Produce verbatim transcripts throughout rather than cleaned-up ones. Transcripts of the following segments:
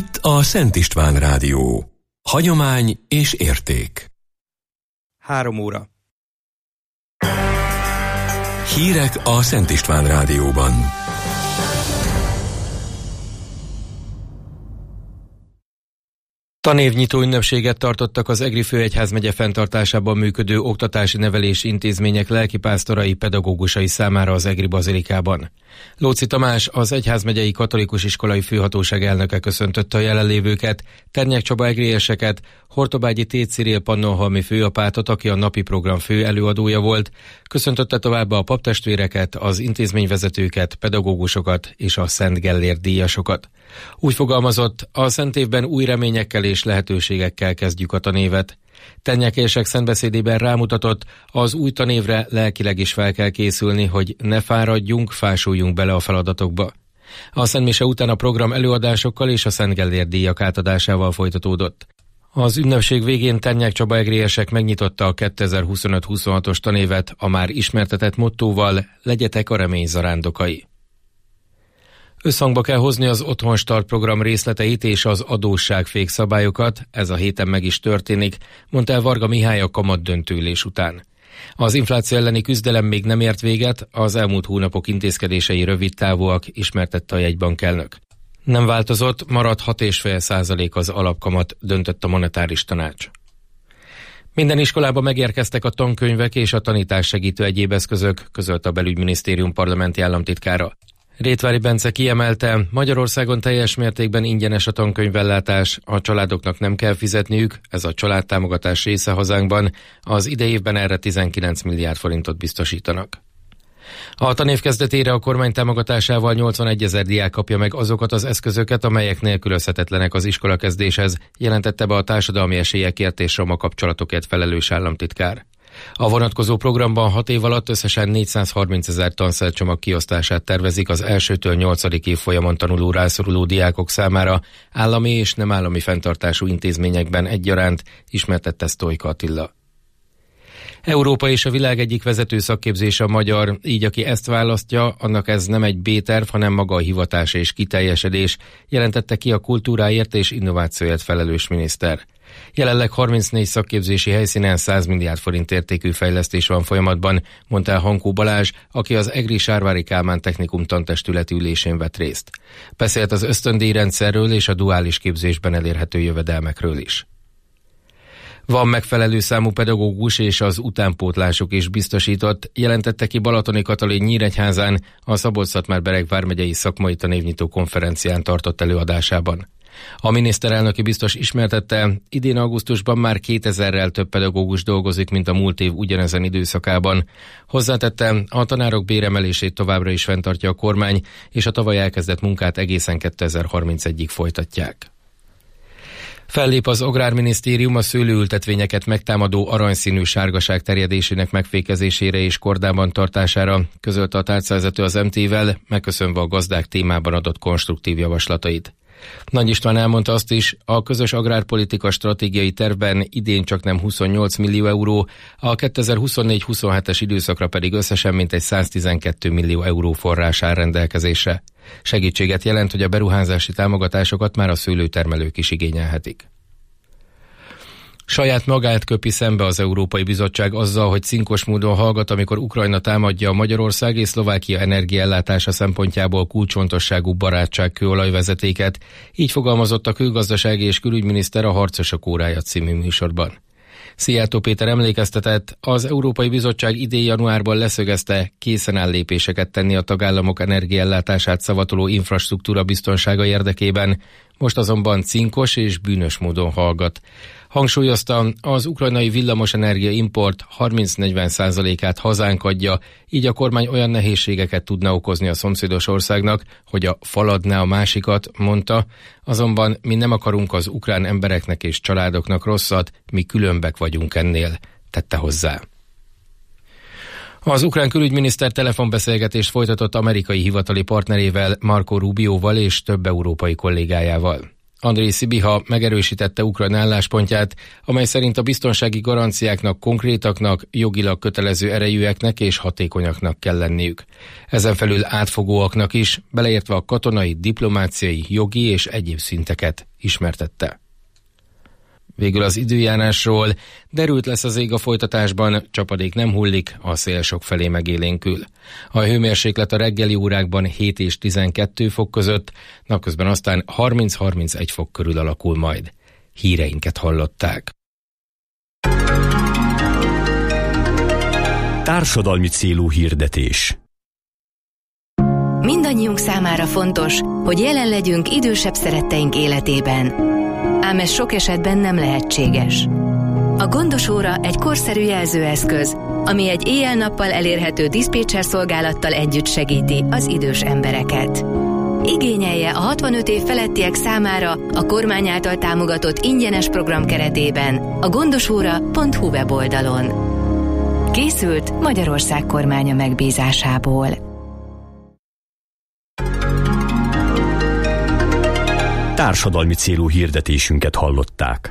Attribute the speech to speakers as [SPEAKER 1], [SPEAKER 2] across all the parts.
[SPEAKER 1] Itt a Szent István Rádió. Hagyomány és érték.
[SPEAKER 2] Három óra.
[SPEAKER 1] Hírek a Szent István Rádióban.
[SPEAKER 2] Tanévnyitó ünnepséget tartottak az Egri főegyházmegye fenntartásában működő oktatási nevelési intézmények lelkipásztorai, pedagógusai számára az Egri bazilikában. Lóczy Tamás, az Egyházmegyei Katolikus Iskolai Főhatóság elnöke köszöntötte a jelenlévőket, Ternyák Csaba egrieseket, Hortobágyi Th. Cirill pannonhalmi főapátot, aki a napi program fő előadója volt, köszöntötte továbbá a paptestvéreket, az intézményvezetőket, pedagógusokat és a Szent Gellért díjasokat. Úgy fogalmazott, a szent évben új reményekkel és lehetőségekkel kezdjük a tanévet. Ternyákések szentbeszédében rámutatott, az új tanévre lelkileg is fel kell készülni, hogy ne fáradjunk, fásuljunk bele a feladatokba. A szentmise után a program előadásokkal és a Szent Gellért díjak átadásával folytatódott. Az ünnepség végén Ternyák Csaba egriesek megnyitotta a kétezer-huszonöt huszonhatos tanévet a már ismertetett mottóval: legyetek a remény zarándokai. Összhangba kell hozni az Otthonstart program részleteit és az adósságfék szabályokat, ez a héten meg is történik, mondta el Varga Mihály a kamatdöntőülés után. Az infláció elleni küzdelem még nem ért véget, az elmúlt hónapok intézkedései rövid távúak, ismertette a jegybankelnök. Nem változott, maradt hat egész öt százalék az alapkamat, döntött a monetáris tanács. Minden iskolába megérkeztek a tankönyvek és a tanítás segítő egyéb eszközök, közölte a Belügyminisztérium parlamenti államtitkára. Rétvári Bence kiemelte, Magyarországon teljes mértékben ingyenes a tankönyvellátás, a családoknak nem kell fizetniük, ez a családtámogatás része hazánkban, az idei évben erre tizenkilenc milliárd forintot biztosítanak. A tanév kezdetére a kormány támogatásával nyolcvanegyezer diák kapja meg azokat az eszközöket, amelyek nélkülözhetetlenek az iskolakezdéshez, jelentette be a társadalmi esélyekért és roma kapcsolatokért felelős államtitkár. A vonatkozó programban hat év alatt összesen négyszázharmincezer tanszercsomag kiosztását tervezik az elsőtől nyolcadik évfolyamon tanuló rászoruló diákok számára, állami és nem állami fenntartású intézményekben egyaránt, ismertette Sztojka Attila. Európa és a világ egyik vezető szakképzése a magyar, így aki ezt választja, annak ez nem egy B-terv, hanem maga a hivatás és kiteljesedés, jelentette ki a kultúráért és innovációért felelős miniszter. Jelenleg harmincnégy szakképzési helyszínen száz milliárd forint értékű fejlesztés van folyamatban, mondta el Hankó Balázs, aki az Egri Sárvári Kálmán Technikum tantestületi ülésén vett részt. Beszélt az ösztöndíjrendszerről és a duális képzésben elérhető jövedelmekről is. Van megfelelő számú pedagógus és az utánpótlások is biztosított, jelentette ki Balatoni Katalin Nyíregyházán a Szabolcs-Szatmár-Bereg vármegyei szakmai tanévnyitó konferencián tartott előadásában. A miniszterelnöki biztos ismertette, idén augusztusban már kétezerrel több pedagógus dolgozik, mint a múlt év ugyanezen időszakában. Hozzátette, a tanárok béremelését továbbra is fenntartja a kormány, és a tavaly elkezdett munkát egészen kétezer-harmincegyig folytatják. Fellép az Agrárminisztérium a szőlőültetvényeket megtámadó aranyszínű sárgaság terjedésének megfékezésére és kordában tartására, közölte a tárcavezető az em té-vel, megköszönve a gazdák témában adott konstruktív javaslatait. Nagy István elmondta azt is, a közös agrárpolitika stratégiai tervben idén csak nem huszonnyolc millió euró, a kétezer-huszonnégy huszonhetes időszakra pedig összesen mintegy száztizenkét millió euró forrás áll rendelkezésre. Segítséget jelent, hogy a beruházási támogatásokat már a szőlőtermelők is igényelhetik. Saját magát köpi szembe az Európai Bizottság azzal, hogy cinkos módon hallgat, amikor Ukrajna támadja a Magyarország és Szlovákia energiaellátása szempontjából kulcsfontosságú barátságkőolajvezetéket, így fogalmazott a külgazdasági és külügyminiszter a Harcosok órája című műsorban. Szijjártó Péter emlékeztetett, az Európai Bizottság idén januárban leszögezte, készen áll lépéseket tenni a tagállamok energiaellátását szavatoló infrastruktúra biztonsága érdekében, most azonban cinkos és bűnös módon hallgat. Hangsúlyozta, az ukrajnai villamosenergia import harminc-negyven százalékát hazánk adja, így a kormány olyan nehézségeket tudna okozni a szomszédos országnak, hogy a faladná a másikat, mondta, azonban mi nem akarunk az ukrán embereknek és családoknak rosszat, mi különbek vagyunk ennél, tette hozzá. Az ukrán külügyminiszter telefonbeszélgetést folytatott amerikai hivatali partnerével, Marco Rubioval és több európai kollégájával. Andrej Szibiha megerősítette Ukrajna álláspontját, amely szerint a biztonsági garanciáknak konkrétaknak, jogilag kötelező erejűeknek és hatékonyaknak kell lenniük. Ezen felül átfogóaknak is, beleértve a katonai, diplomáciai, jogi és egyéb szinteket ismertette. Végül az időjárásról: derült lesz az ég a folytatásban, csapadék nem hullik, a szél sokfelé megélénkül. A hőmérséklet a reggeli órákban hét és tizenkettő fok között, napközben aztán harminc-harmincegy fok körül alakul majd. Híreinket hallották.
[SPEAKER 3] Társadalmi célú hirdetés.
[SPEAKER 4] Mindannyiunk számára fontos, hogy jelen legyünk idősebb szeretteink életében. Ám ez sok esetben nem lehetséges. A Gondos Óra egy korszerű jelzőeszköz, ami egy éjjel-nappal elérhető diszpécser szolgálattal együtt segíti az idős embereket. Igényelje a hatvanöt év felettiek számára a kormány által támogatott ingyenes program keretében a gondosóra pont hu weboldalon. Készült Magyarország kormánya megbízásából.
[SPEAKER 3] Társadalmi célú hirdetésünket hallották.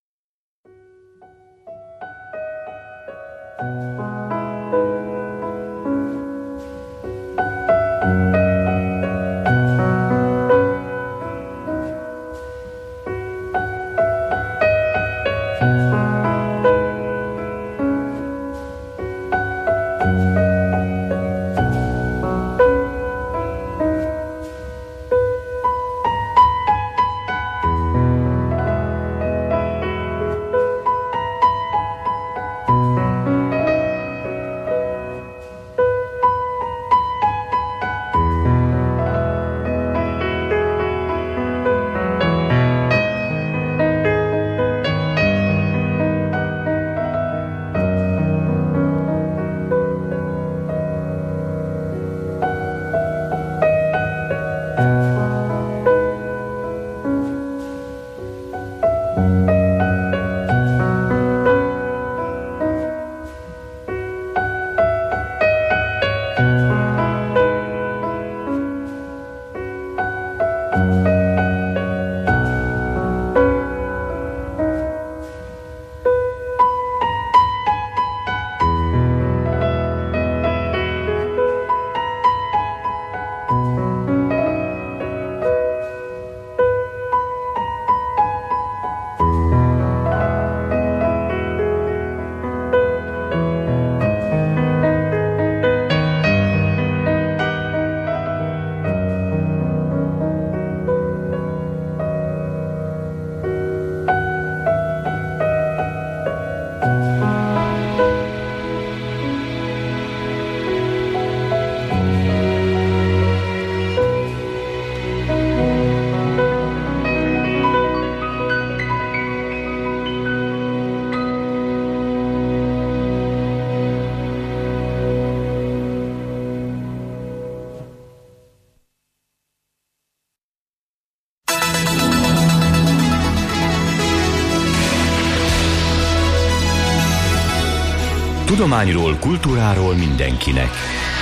[SPEAKER 3] Tudományról, kultúráról mindenkinek.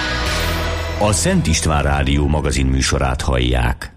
[SPEAKER 3] A Szent István Rádió magazin műsorát hallják.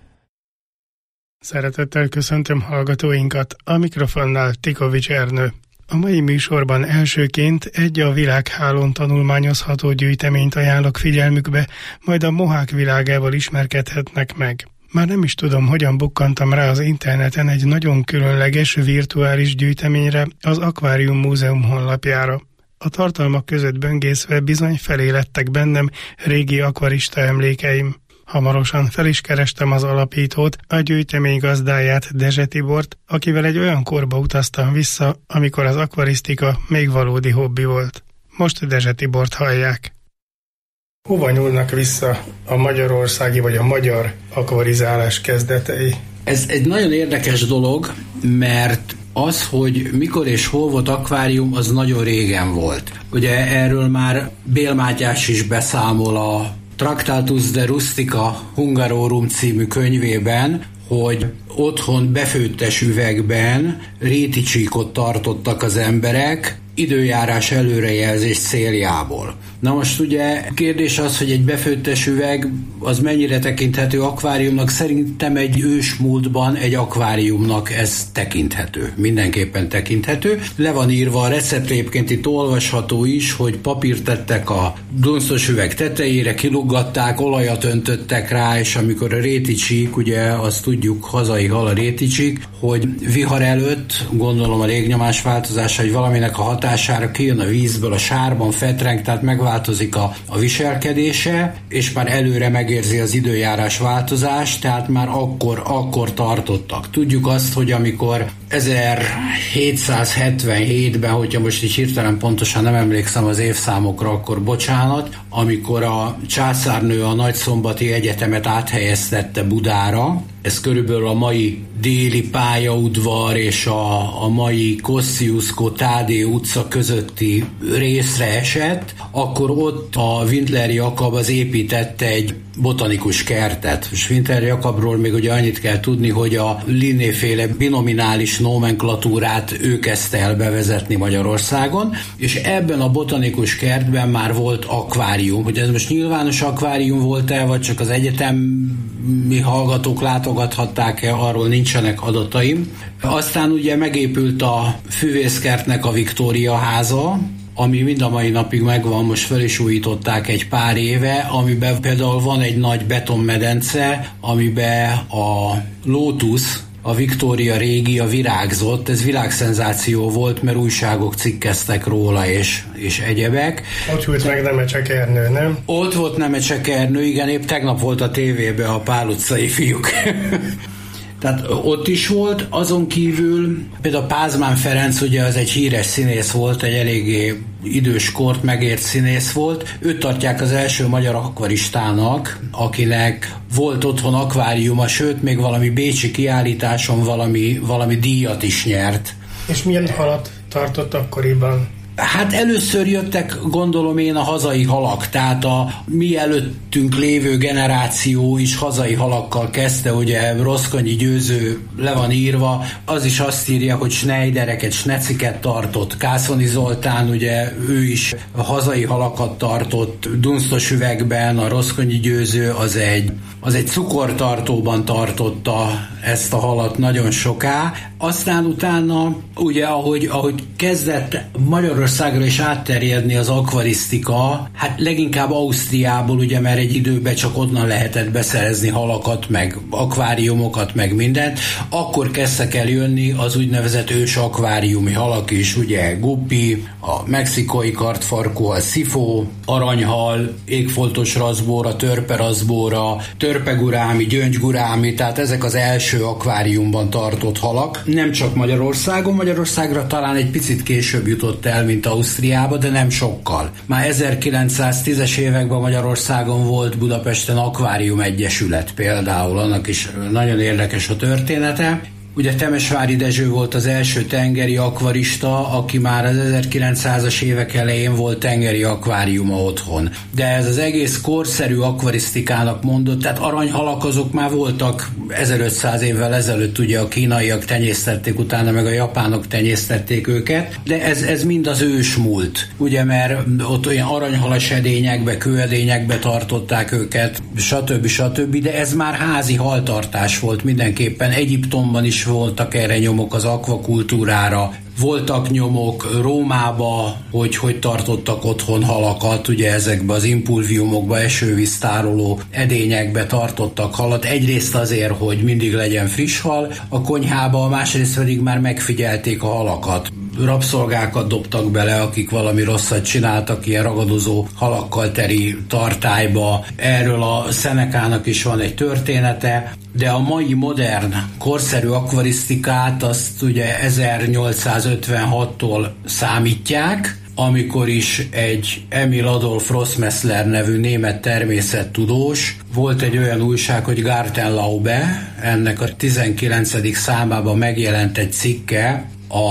[SPEAKER 5] Szeretettel köszöntöm hallgatóinkat, a mikrofonnál Tikovics Ernő. A mai műsorban elsőként egy a világhálón tanulmányozható gyűjteményt ajánlok figyelmükbe, majd a mohák világával ismerkedhetnek meg. Már nem is tudom, hogyan bukkantam rá az interneten egy nagyon különleges virtuális gyűjteményre, az Akvárium Múzeum honlapjára. A tartalmak között böngészve bizony felélettek bennem régi akvarista emlékeim. Hamarosan fel is kerestem az alapítót, a gyűjtemény gazdáját, Dezse Tibort, akivel egy olyan korba utaztam vissza, amikor az akvarisztika még valódi hobbi volt. Most Dezse Tibort hallják. Hova nyúlnak vissza a magyarországi vagy a magyar akvarizálás kezdetei?
[SPEAKER 6] Ez egy nagyon érdekes dolog, mert az, hogy mikor és hol volt akvárium, az nagyon régen volt. Ugye erről már Bél Mátyás is beszámol a Tractatus de Rustica Hungarorum című könyvében, hogy otthon befőttes üvegben réticsíkot tartottak az emberek, időjárás előrejelzés céljából. Na most ugye kérdés az, hogy egy befőttes üveg az mennyire tekinthető akváriumnak. Szerintem egy ősmúltban egy akváriumnak ez tekinthető. Mindenképpen tekinthető. Le van írva a recept, egyébként itt olvasható is, hogy papírt tettek a dunsztos üveg tetejére, kiluggatták, olajat öntöttek rá, és amikor a réticsik, ugye azt tudjuk, hazai hal a réticsik, hogy vihar előtt, gondolom a légnyomás változása, hogy valaminek a hatására kijön a vízből, a sárban fetreng, tehát megváltozik a, a viselkedése, és már előre megérzi az időjárás változást, tehát már akkor, akkor tartottak. Tudjuk azt, hogy amikor ezerhétszázhetvenhétben, hogyha most így hirtelen pontosan nem emlékszem az évszámokra, akkor bocsánat, amikor a császárnő a Nagyszombati Egyetemet áthelyeztette Budára, ez körülbelül a mai déli pályaudvar és a, a mai Kosciuszko-Tádé utca közötti részre esett, akkor ott a Winkler Jakab az építette egy botanikus kertet. És Winkler Jakabról még ugye annyit kell tudni, hogy a Linné-féle binominális nomenklatúrát ő kezdte el bevezetni Magyarországon, és ebben a botanikus kertben már volt akvárium. Hogy ez most nyilvános akvárium volt-e, vagy csak az egyetemi hallgatók látogathatták-e, arról nincsenek adataim. Aztán ugye megépült a füvészkertnek a Viktória háza, ami mind a mai napig megvan, most fel is újították egy pár éve, amiben például van egy nagy betonmedence, amiben a lótusz, a Victoria régia virágzott, ez világszenzáció volt, mert újságok cikkeztek róla és, és egyebek.
[SPEAKER 5] Ott volt meg Nemecsek-Ernő, nem?
[SPEAKER 6] Ott volt Nemecsek-Ernő, igen, épp tegnap volt a tévében a Pál utcai fiúk. Tehát ott is volt, azon kívül például Pázmány Ferenc, ugye az egy híres színész volt, egy eléggé idős kort megért színész volt. Őt tartják az első magyar akvaristának, akinek volt otthon akváriuma, sőt, még valami bécsi kiállításon valami, valami díjat is nyert.
[SPEAKER 5] És milyen halat tartott akkoriban?
[SPEAKER 6] Hát először jöttek, gondolom én, a hazai halak, tehát a mi előttünk lévő generáció is hazai halakkal kezdte, ugye Roszkonyi Győző le van írva, az is azt írja, hogy Schneidereket, Schneciket tartott, Kászoni Zoltán, ugye ő is hazai halakat tartott, dunsztos üvegben, a Roszkonyi Győző az egy, az egy cukortartóban tartotta ezt a halat nagyon soká. Aztán utána, ugye, ahogy, ahogy kezdett Magyarországra is átterjedni az akvarisztika, hát leginkább Ausztriából, ugye, mert egy időben csak onnan lehetett beszerezni halakat, meg akváriumokat, meg mindent, akkor kezdtek el jönni az úgynevezett ős akváriumi halak is, ugye, guppi, a mexikai kartfarkú, a szifó, aranyhal, égfoltos razbóra, törperazbóra, törpegurámi, gyöngygurámi, tehát ezek az első akváriumban tartott halak. Nem csak Magyarországon, Magyarországra talán egy picit később jutott el, mint Ausztriába, de nem sokkal. Már ezerkilencszáztízes években Magyarországon volt Budapesten Akvárium Egyesület például, annak is nagyon érdekes a története. Ugye Temesvári Dezső volt az első tengeri akvarista, aki már az ezerkilencszázas évek elején volt tengeri akváriuma otthon. De ez az egész korszerű akvarisztikának mondott, tehát aranyhalak azok már voltak ezerötszáz évvel ezelőtt, ugye a kínaiak tenyésztették, utána meg a japánok tenyésztették őket, de ez, ez mind az ősmúlt, ugye, mert ott olyan aranyhalas edényekbe, kőedényekbe tartották őket, stb. stb. De ez már házi haltartás volt mindenképpen. Egyiptomban is voltak erre nyomok az akvakultúrára, voltak nyomok Rómába, hogy hogy tartottak otthon halakat, ugye ezekbe az impulviumokba, esővíztároló edényekbe tartottak halat. Egyrészt azért, hogy mindig legyen friss hal a konyhába, másrészt pedig már megfigyelték a halakat. Rabszolgákat dobtak bele, akik valami rosszat csináltak, ilyen ragadozó halakkal teri tartályba. Erről a Senekának is van egy története, de a mai modern, korszerű akvarisztikát azt ugye ezernyolcszázötvenhattól számítják, amikor is egy Emil Adolf Rossmessler nevű német természettudós, volt egy olyan újság, hogy Gartenlaube, ennek a tizenkilencedik számában megjelent egy cikke a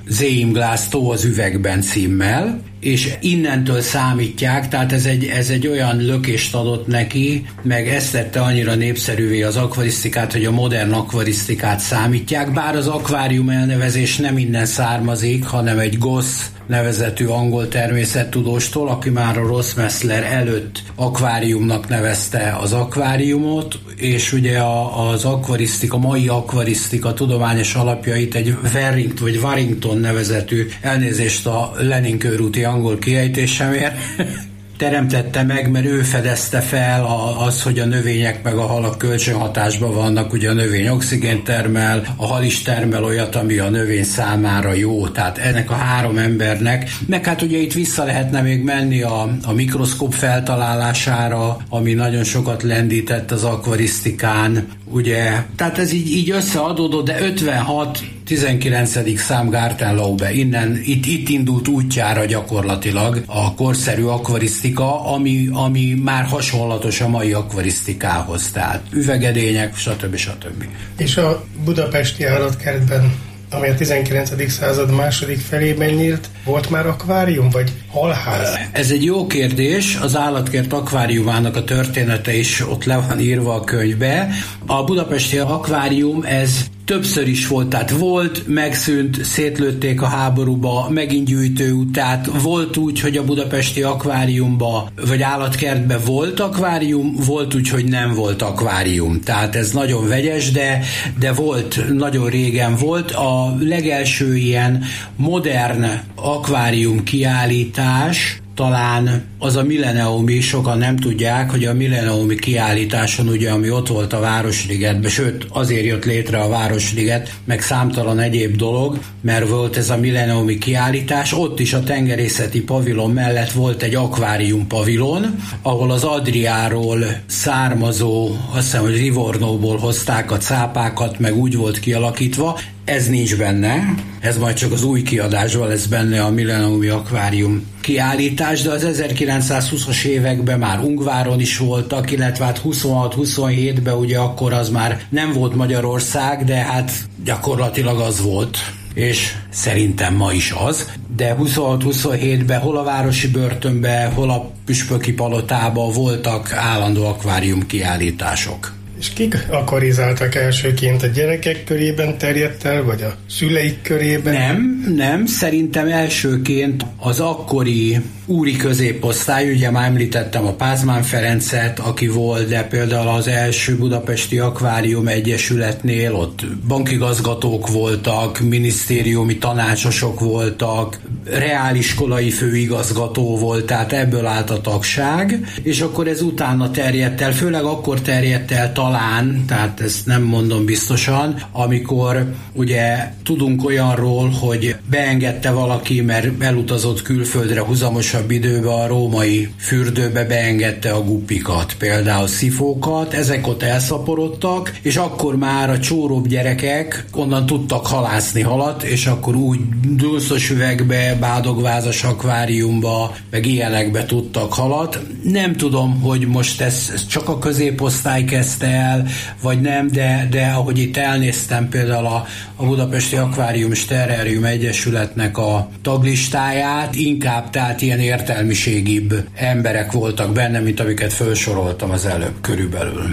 [SPEAKER 6] Zeim Glass Tó az üvegben címmel, és innentől számítják, tehát ez egy, ez egy olyan lökést adott neki, meg ezt tette annyira népszerűvé az akvarisztikát, hogy a modern akvarisztikát számítják, bár az akvárium elnevezés nem innen származik, hanem egy Goss nevezetű angol természettudóstól, aki már a Rossmessler előtt akváriumnak nevezte az akváriumot, és ugye a, az akvarisztika, mai akvarisztika tudományos alapjait egy Warrington vagy Warrington nevezetű, elnézést a Lenin körúti angol kiejtésemért, teremtette meg, mert ő fedezte fel az, hogy a növények meg a halak kölcsönhatásban vannak, ugye a növény oxigént termel, a hal is termel olyat, ami a növény számára jó, tehát ennek a három embernek, meg hát ugye itt vissza lehetne még menni a, a mikroszkóp feltalálására, ami nagyon sokat lendített az akvarisztikán, ugye, tehát ez így, így összeadódott, de ötvenhat tizenkilencedik szám Gartenlaube, innen, itt, itt indult útjára gyakorlatilag a korszerű akvarisztika, ami, ami már hasonlatos a mai akvarisztikához, tehát üvegedények, stb. stb.
[SPEAKER 5] És a budapesti állatkertben, ami a tizenkilencedik század második felében nyílt, volt már akvárium, vagy halház?
[SPEAKER 6] Ez egy jó kérdés, az állatkert akváriumának a története is ott le van írva a könyvbe. A budapesti akvárium, ez többször is volt, tehát volt, megszűnt, szétlőtték a háborúba, megint gyűjtő, tehát volt úgy, hogy a budapesti akváriumba, vagy állatkertben volt akvárium, volt úgy, hogy nem volt akvárium. Tehát ez nagyon vegyes, de, de volt, nagyon régen volt. A legelső ilyen modern akvárium kiállítás, talán az a milleniumi, sokan nem tudják, hogy a milleniumi kiállításon, ugye, ami ott volt a Városligetben, sőt, azért jött létre a Városliget, meg számtalan egyéb dolog, mert volt ez a milleniumi kiállítás, ott is a tengerészeti pavilon mellett volt egy akvárium pavilon, ahol az Adriáról származó, azt hiszem, hogy Livornóból hozták a cápákat, meg úgy volt kialakítva. Ez nincs benne, ez majd csak az új kiadásban lesz benne a milleniumi akvárium kiállítás, de az ezerkilencszázhúszas években már Ungváron is voltak, illetve hát huszonhat huszonhétben ugye akkor az már nem volt Magyarország, de hát gyakorlatilag az volt, és szerintem ma is az, de huszonhat huszonhétben hol a városi börtönben, hol a püspöki palotában voltak állandó akvárium kiállítások.
[SPEAKER 5] És kik akvarizáltak elsőként? A gyerekek körében terjedt el, vagy a szüleik körében?
[SPEAKER 6] Nem, nem. Szerintem elsőként az akkori úri középosztály, ugye már említettem a Pázmány Ferencet, aki volt, de például az első budapesti akvárium egyesületnél ott bankigazgatók voltak, minisztériumi tanácsosok voltak, reáliskolai főigazgató volt, tehát ebből állt a tagság, és akkor ez utána terjedt el, főleg akkor terjedt el talán, tehát ezt nem mondom biztosan, amikor ugye tudunk olyanról, hogy beengedte valaki, mert elutazott külföldre huzamosabb időben a római fürdőbe, beengedte a guppikat, például szifókat, ezek ott elszaporodtak, és akkor már a csóróbb gyerekek onnan tudtak halászni halat, és akkor úgy dúszos üvegbe, bádogvázas akváriumba, meg ilyenekbe tudtak halat. Nem tudom, hogy most ez, ez csak a középosztály kezdte el, vagy nem, de, de ahogy itt elnéztem például a, a Budapesti Akvárium és Terrárium Egyesületnek a taglistáját, inkább tehát ilyen értelmiségibb emberek voltak benne, mint amiket felsoroltam az előbb körülbelül.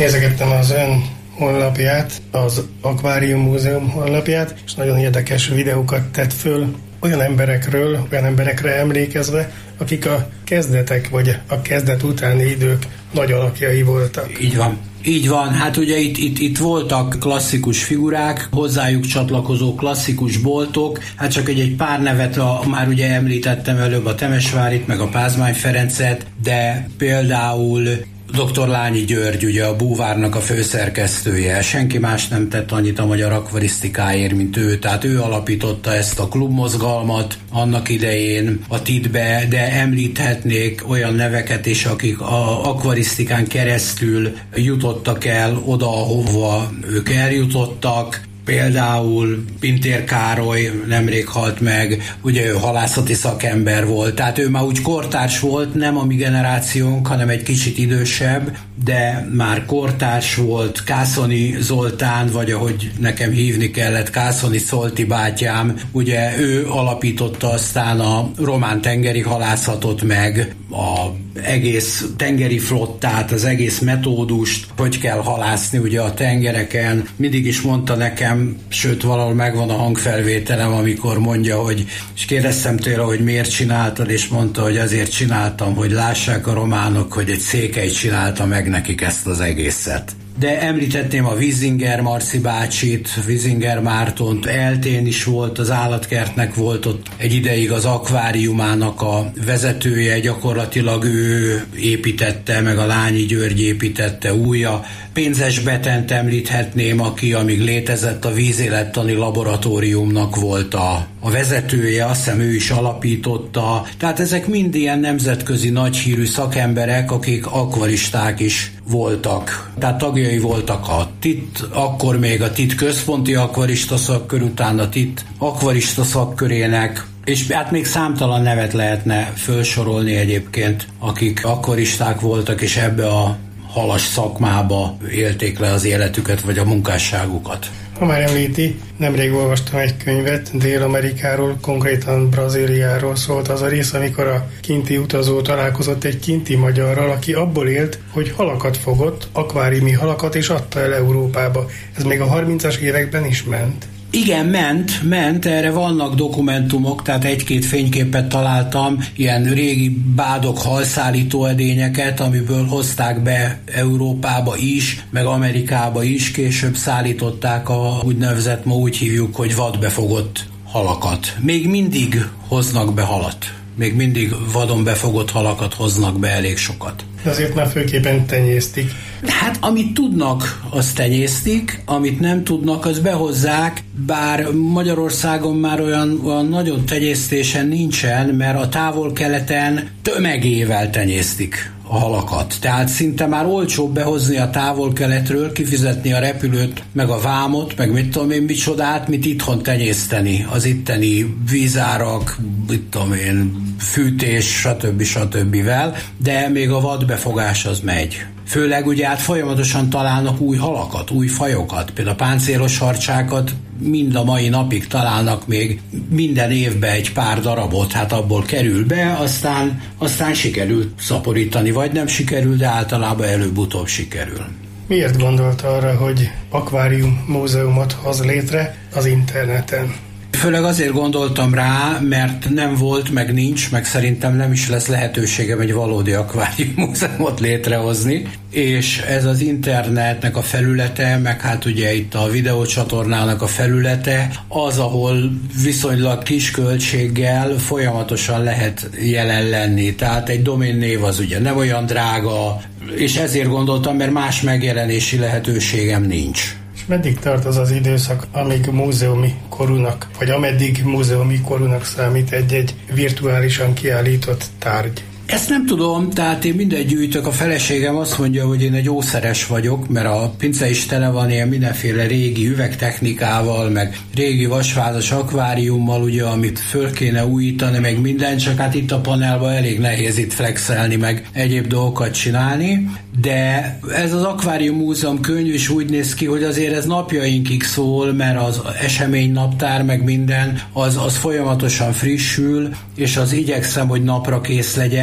[SPEAKER 5] Nézegettem az ön honlapját, az Akvárium Múzeum honlapját, és nagyon érdekes videókat tett föl olyan emberekről, olyan emberekre emlékezve, akik a kezdetek, vagy a kezdet utáni idők nagy alakjai voltak.
[SPEAKER 6] Így van. Így van, hát ugye itt, itt, itt voltak klasszikus figurák, hozzájuk csatlakozó klasszikus boltok, hát csak egy, egy pár nevet a, már ugye említettem előbb a Temesvárit, meg a Pázmány Ferencet, de például doktor Lányi György, ugye a Búvárnak a főszerkesztője, senki más nem tett annyit a magyar akvarisztikáért, mint ő, tehát ő alapította ezt a klubmozgalmat annak idején a titbe, de említhetnék olyan neveket is, akik a akvarisztikán keresztül jutottak el oda, ahova ők eljutottak. Például Pintér Károly nemrég halt meg, ugye ő halászati szakember volt, tehát ő már úgy kortárs volt, nem a mi generációnk, hanem egy kicsit idősebb, de már kortárs volt. Kászoni Zoltán, vagy ahogy nekem hívni kellett, Kászoni Szolti bátyám, ugye ő alapította aztán a román tengeri halászatot meg, a egész tengeri flottát, az egész metódust, hogy kell halászni ugye a tengereken. Mindig is mondta nekem, sőt valahol megvan a hangfelvételem, amikor mondja, hogy, és kérdeztem tőle, hogy miért csináltad, és mondta, hogy azért csináltam, hogy lássák a románok, hogy egy székely csinálta meg nekik ezt az egészet. De említetném a Wiesinger Marci bácsit, Wiesinger Mártont, Eltén is volt, az állatkertnek volt ott egy ideig az akváriumának a vezetője, gyakorlatilag ő építette, meg a Lányi György építette újra. Pénzes Betent említhetném, aki amíg létezett a vízélettani laboratóriumnak volt a, a vezetője, azt hiszem ő is alapította. Tehát ezek mind ilyen nemzetközi nagyhírű szakemberek, akik akvaristák is voltak. Tehát tagjai voltak a TIT, akkor még a TIT központi akvarista szakkör, utána a TIT akvarista szakkörének, és hát még számtalan nevet lehetne felsorolni egyébként, akik akvaristák voltak, és ebbe a halas szakmába élték le az életüket, vagy a munkásságukat.
[SPEAKER 5] Ha már említi, nemrég olvastam egy könyvet Dél-Amerikáról, konkrétan Brazíliáról szólt az a rész, amikor a kinti utazó találkozott egy kinti magyarral, aki abból élt, hogy halakat fogott, akváriumi halakat, és adta el Európába. Ez még a harmincas években is ment.
[SPEAKER 6] Igen, ment, ment, erre vannak dokumentumok, tehát egy-két fényképet találtam, ilyen régi bádok halszállító edényeket, amiből hozták be Európába is, meg Amerikába is, később szállították a úgynevezett, ma úgy hívjuk, hogy vadbefogott halakat. Még mindig hoznak be halat. Még mindig vadon befogott halakat hoznak be, elég sokat.
[SPEAKER 5] Azért már főképpen tenyésztik.
[SPEAKER 6] Hát amit tudnak, azt tenyésztik, amit nem tudnak, azt behozzák, bár Magyarországon már olyan, olyan nagyon tenyésztésen nincsen, mert a távol-keleten tömegével tenyésztik a halakat. Tehát szinte már olcsóbb behozni a távol-keletről, kifizetni a repülőt, meg a vámot, meg mit tudom én micsodát, mint itthon tenyészteni. Az itteni vízárak, mit tudom én, fűtés, stb. stb. De még a vadbefogás az megy. Főleg ugye hát folyamatosan találnak új halakat, új fajokat. Például a páncélos harcsákat mind a mai napig találnak még minden évben egy pár darabot, hát abból kerül be, aztán, aztán sikerül szaporítani, vagy nem sikerül, de általában előbb-utóbb sikerül.
[SPEAKER 5] Miért gondolt arra, hogy akvárium múzeumot hoz létre az interneten?
[SPEAKER 6] Főleg azért gondoltam rá, mert nem volt, meg nincs, meg szerintem nem is lesz lehetőségem egy valódi akvárium múzeumot létrehozni, és ez az internetnek a felülete, meg hát ugye itt a videócsatornának a felülete, az, ahol viszonylag kis költséggel folyamatosan lehet jelen lenni. Tehát egy doménnév az ugye nem olyan drága, és ezért gondoltam, mert más megjelenési lehetőségem nincs.
[SPEAKER 5] Meddig tart az az időszak, amíg múzeumi korúnak, vagy ameddig múzeumi korúnak számít egy-egy virtuálisan kiállított tárgy?
[SPEAKER 6] Ezt nem tudom, tehát én mindegy gyűjtök. A feleségem azt mondja, hogy én egy ószeres vagyok, mert a pince is tele van ilyen mindenféle régi üvegtechnikával, meg régi vasvázas akváriummal, ugye, amit föl kéne újítani, meg minden, csak hát itt a panelban elég nehéz itt flexelni, meg egyéb dolgokat csinálni. De ez az Akvárium Múzeum könyv is úgy néz ki, hogy azért ez napjainkig szól, mert az eseménynaptár, meg minden, az, az folyamatosan frissül, és az igyekszem, hogy napra kész legyen,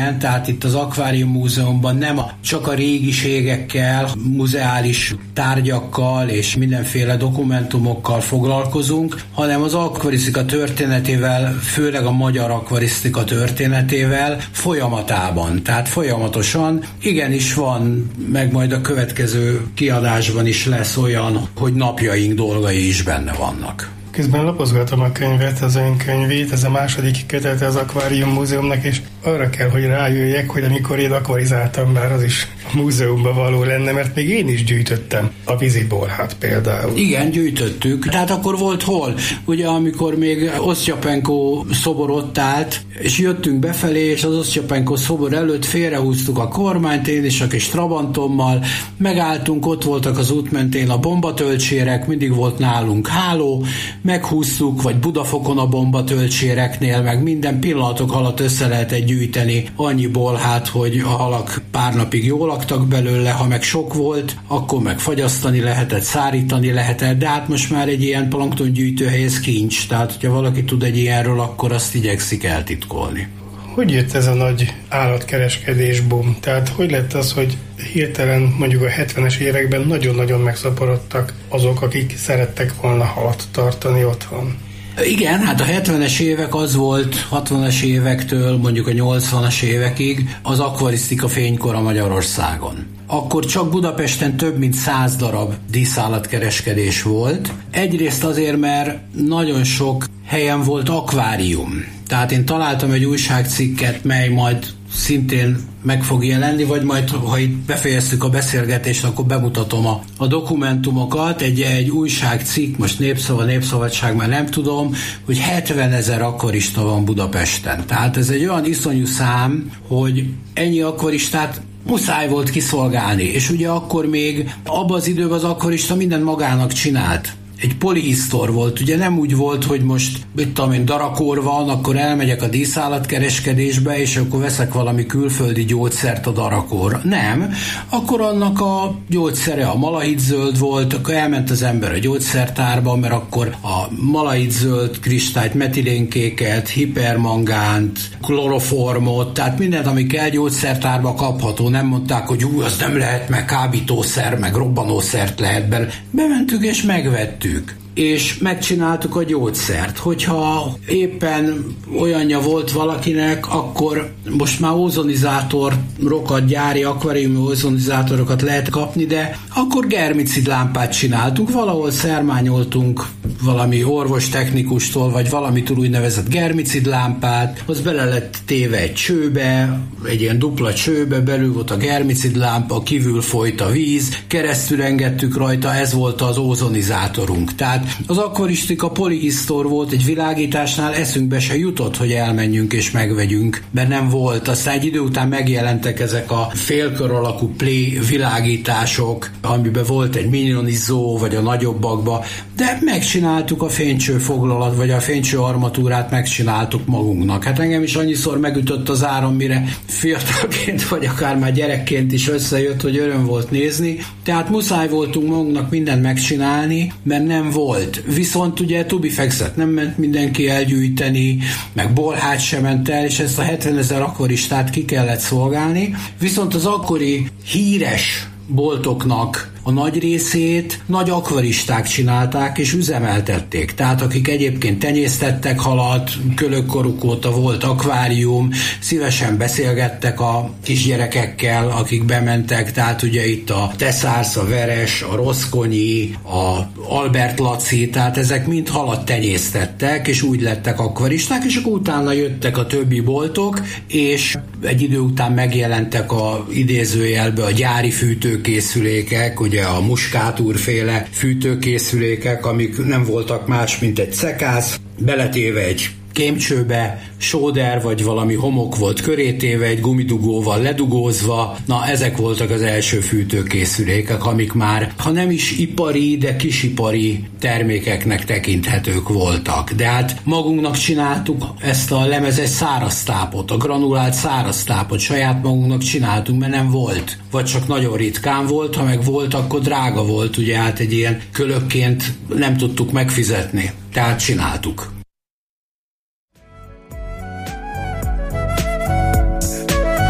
[SPEAKER 6] igen, tehát itt az Akvárium Múzeumban nem a, csak a régiségekkel, muzeális tárgyakkal és mindenféle dokumentumokkal foglalkozunk, hanem az akvarisztika történetével, főleg a magyar akvarisztika történetével folyamatában. Tehát folyamatosan igenis van, meg majd a következő kiadásban is lesz olyan, hogy napjaink dolgai is benne vannak.
[SPEAKER 5] Közben lapozgatom a könyvet, az ön könyvét, ez a második kötete az Akvárium Múzeumnak, és arra kell, hogy rájöjjek, hogy amikor én akvarizáltam, bár az is a múzeumban való lenne, mert még én is gyűjtöttem a vízibolhát például.
[SPEAKER 6] Igen, gyűjtöttük. Tehát akkor volt hol? Ugye amikor még Osztyapenko szobor ott állt, és jöttünk befelé, és az Osztyapenko szobor előtt félrehúztuk a kormányt, én is a kis trabantommal, megálltunk, ott voltak az út mentén a bombatölcsérek, mindig volt nálunk háló, meghúztuk, vagy Budafokon a bombatölcséreknél, meg minden pillanatok alatt össze lehetett gyűjteni annyi bolhát, hogy a halak pár napig jól laktak belőle, ha meg sok volt, akkor meg fagyasztani lehetett, szárítani lehetett, de hát most már egy ilyen planktongyűjtőhely ez kincs, tehát hogyha valaki tud egy ilyenről, akkor azt igyekszik eltitkolni.
[SPEAKER 5] Hogy jött ez a nagy állatkereskedés boom? Tehát hogy lett az, hogy hirtelen mondjuk a hetvenes években nagyon-nagyon megszaporodtak azok, akik szerettek volna halat tartani otthon?
[SPEAKER 6] Igen, hát a hetvenes évek az volt, hatvanas évektől mondjuk a nyolcvanas évekig az akvarisztika fénykora Magyarországon. Akkor csak Budapesten több mint száz darab díszállatkereskedés volt. Egyrészt azért, mert nagyon sok helyen volt akvárium. Tehát én találtam egy újságcikket, mely majd szintén meg fog jelenni, vagy majd, ha itt befejeztük a beszélgetést, akkor bemutatom a, a dokumentumokat. Egy, egy újságcikk, most Népszava, Népszabadság, már nem tudom, hogy hetvenezer akvarista van Budapesten. Tehát ez egy olyan iszonyú szám, hogy ennyi akvaristát muszáj volt kiszolgálni. És ugye akkor még abban az időben az akvarista mindent magának csinált. Egy polihisztor volt, ugye nem úgy volt, hogy most, mit tudom én, darakor van, akkor elmegyek a díszállatkereskedésbe, és akkor veszek valami külföldi gyógyszert a darakor. Nem. Akkor annak a gyógyszere a malahitzöld volt, akkor elment az ember a gyógyszertárba, mert akkor a malahitzöld kristályt, metilénkéket, hipermangánt, kloroformot, tehát mindent, ami kell gyógyszertárba kapható. Nem mondták, hogy ú, az nem lehet, meg kábítószer, meg robbanószert lehet belőle. Bementük és megvettük. És megcsináltuk a gyógyszert. Hogyha éppen olyanja volt valakinek, akkor most már ozonizátorokat, gyári akváriumi ozonizátorokat lehet kapni, de akkor germicid lámpát csináltunk, valahol szermányoltunk valami orvostechnikustól, vagy valamitől úgynevezett germicid lámpát, az bele lett téve egy csőbe, egy ilyen dupla csőbe, belül volt a germicid lámpa, kívül folyt a víz, keresztül engedtük rajta, ez volt az ozonizátorunk. Tehát az akvarisztika polihisztor volt, egy világításnál eszünkbe se jutott, hogy elmenjünk és megvegyünk, mert nem volt. Aztán egy idő után megjelentek ezek a félkör alakú play világítások, amiben volt egy minionizó, vagy a nagyobbakba, de megcsináltuk a fénycső foglalat, vagy a fénycső armatúrát megcsináltuk magunknak. Hát engem is annyiszor megütött az áram, mire fiatalként, vagy akár már gyerekként is összejött, hogy öröm volt nézni. Tehát muszáj voltunk magunknak mindent megcsinálni, mert nem volt. Viszont ugye tubifexet nem ment mindenki elgyűjteni, meg bolhát sem ment el, és ezt a hetvenezer akvaristát ki kellett szolgálni. Viszont az akkori híres boltoknak a nagy részét nagy akvaristák csinálták és üzemeltették. Tehát akik egyébként tenyésztettek halat, kölökkoruk óta volt akvárium, szívesen beszélgettek a kisgyerekekkel, akik bementek, tehát ugye itt a Teszárs, a Veres, a Roszkonyi, a Albert Laci, tehát ezek mind halat tenyésztettek, és úgy lettek akvaristák, és akkor utána jöttek a többi boltok, és egy idő után megjelentek a idézőjelbe a gyári fűtőkészülékek, ugye a muskátúrféle fűtőkészülékek, amik nem voltak más, mint egy cekász, beletéve egy kémcsőbe, sóder vagy valami homok volt körétéve, egy gumidugóval ledugózva. Na, ezek voltak az első fűtőkészülékek, amik már, ha nem is ipari, de kisipari termékeknek tekinthetők voltak. De hát magunknak csináltuk ezt a lemezes száraztápot, a granulált száraztápot saját magunknak csináltunk, mert nem volt. Vagy csak nagyon ritkán volt, ha meg volt, akkor drága volt, ugye hát egy ilyen kölökként nem tudtuk megfizetni. Tehát csináltuk.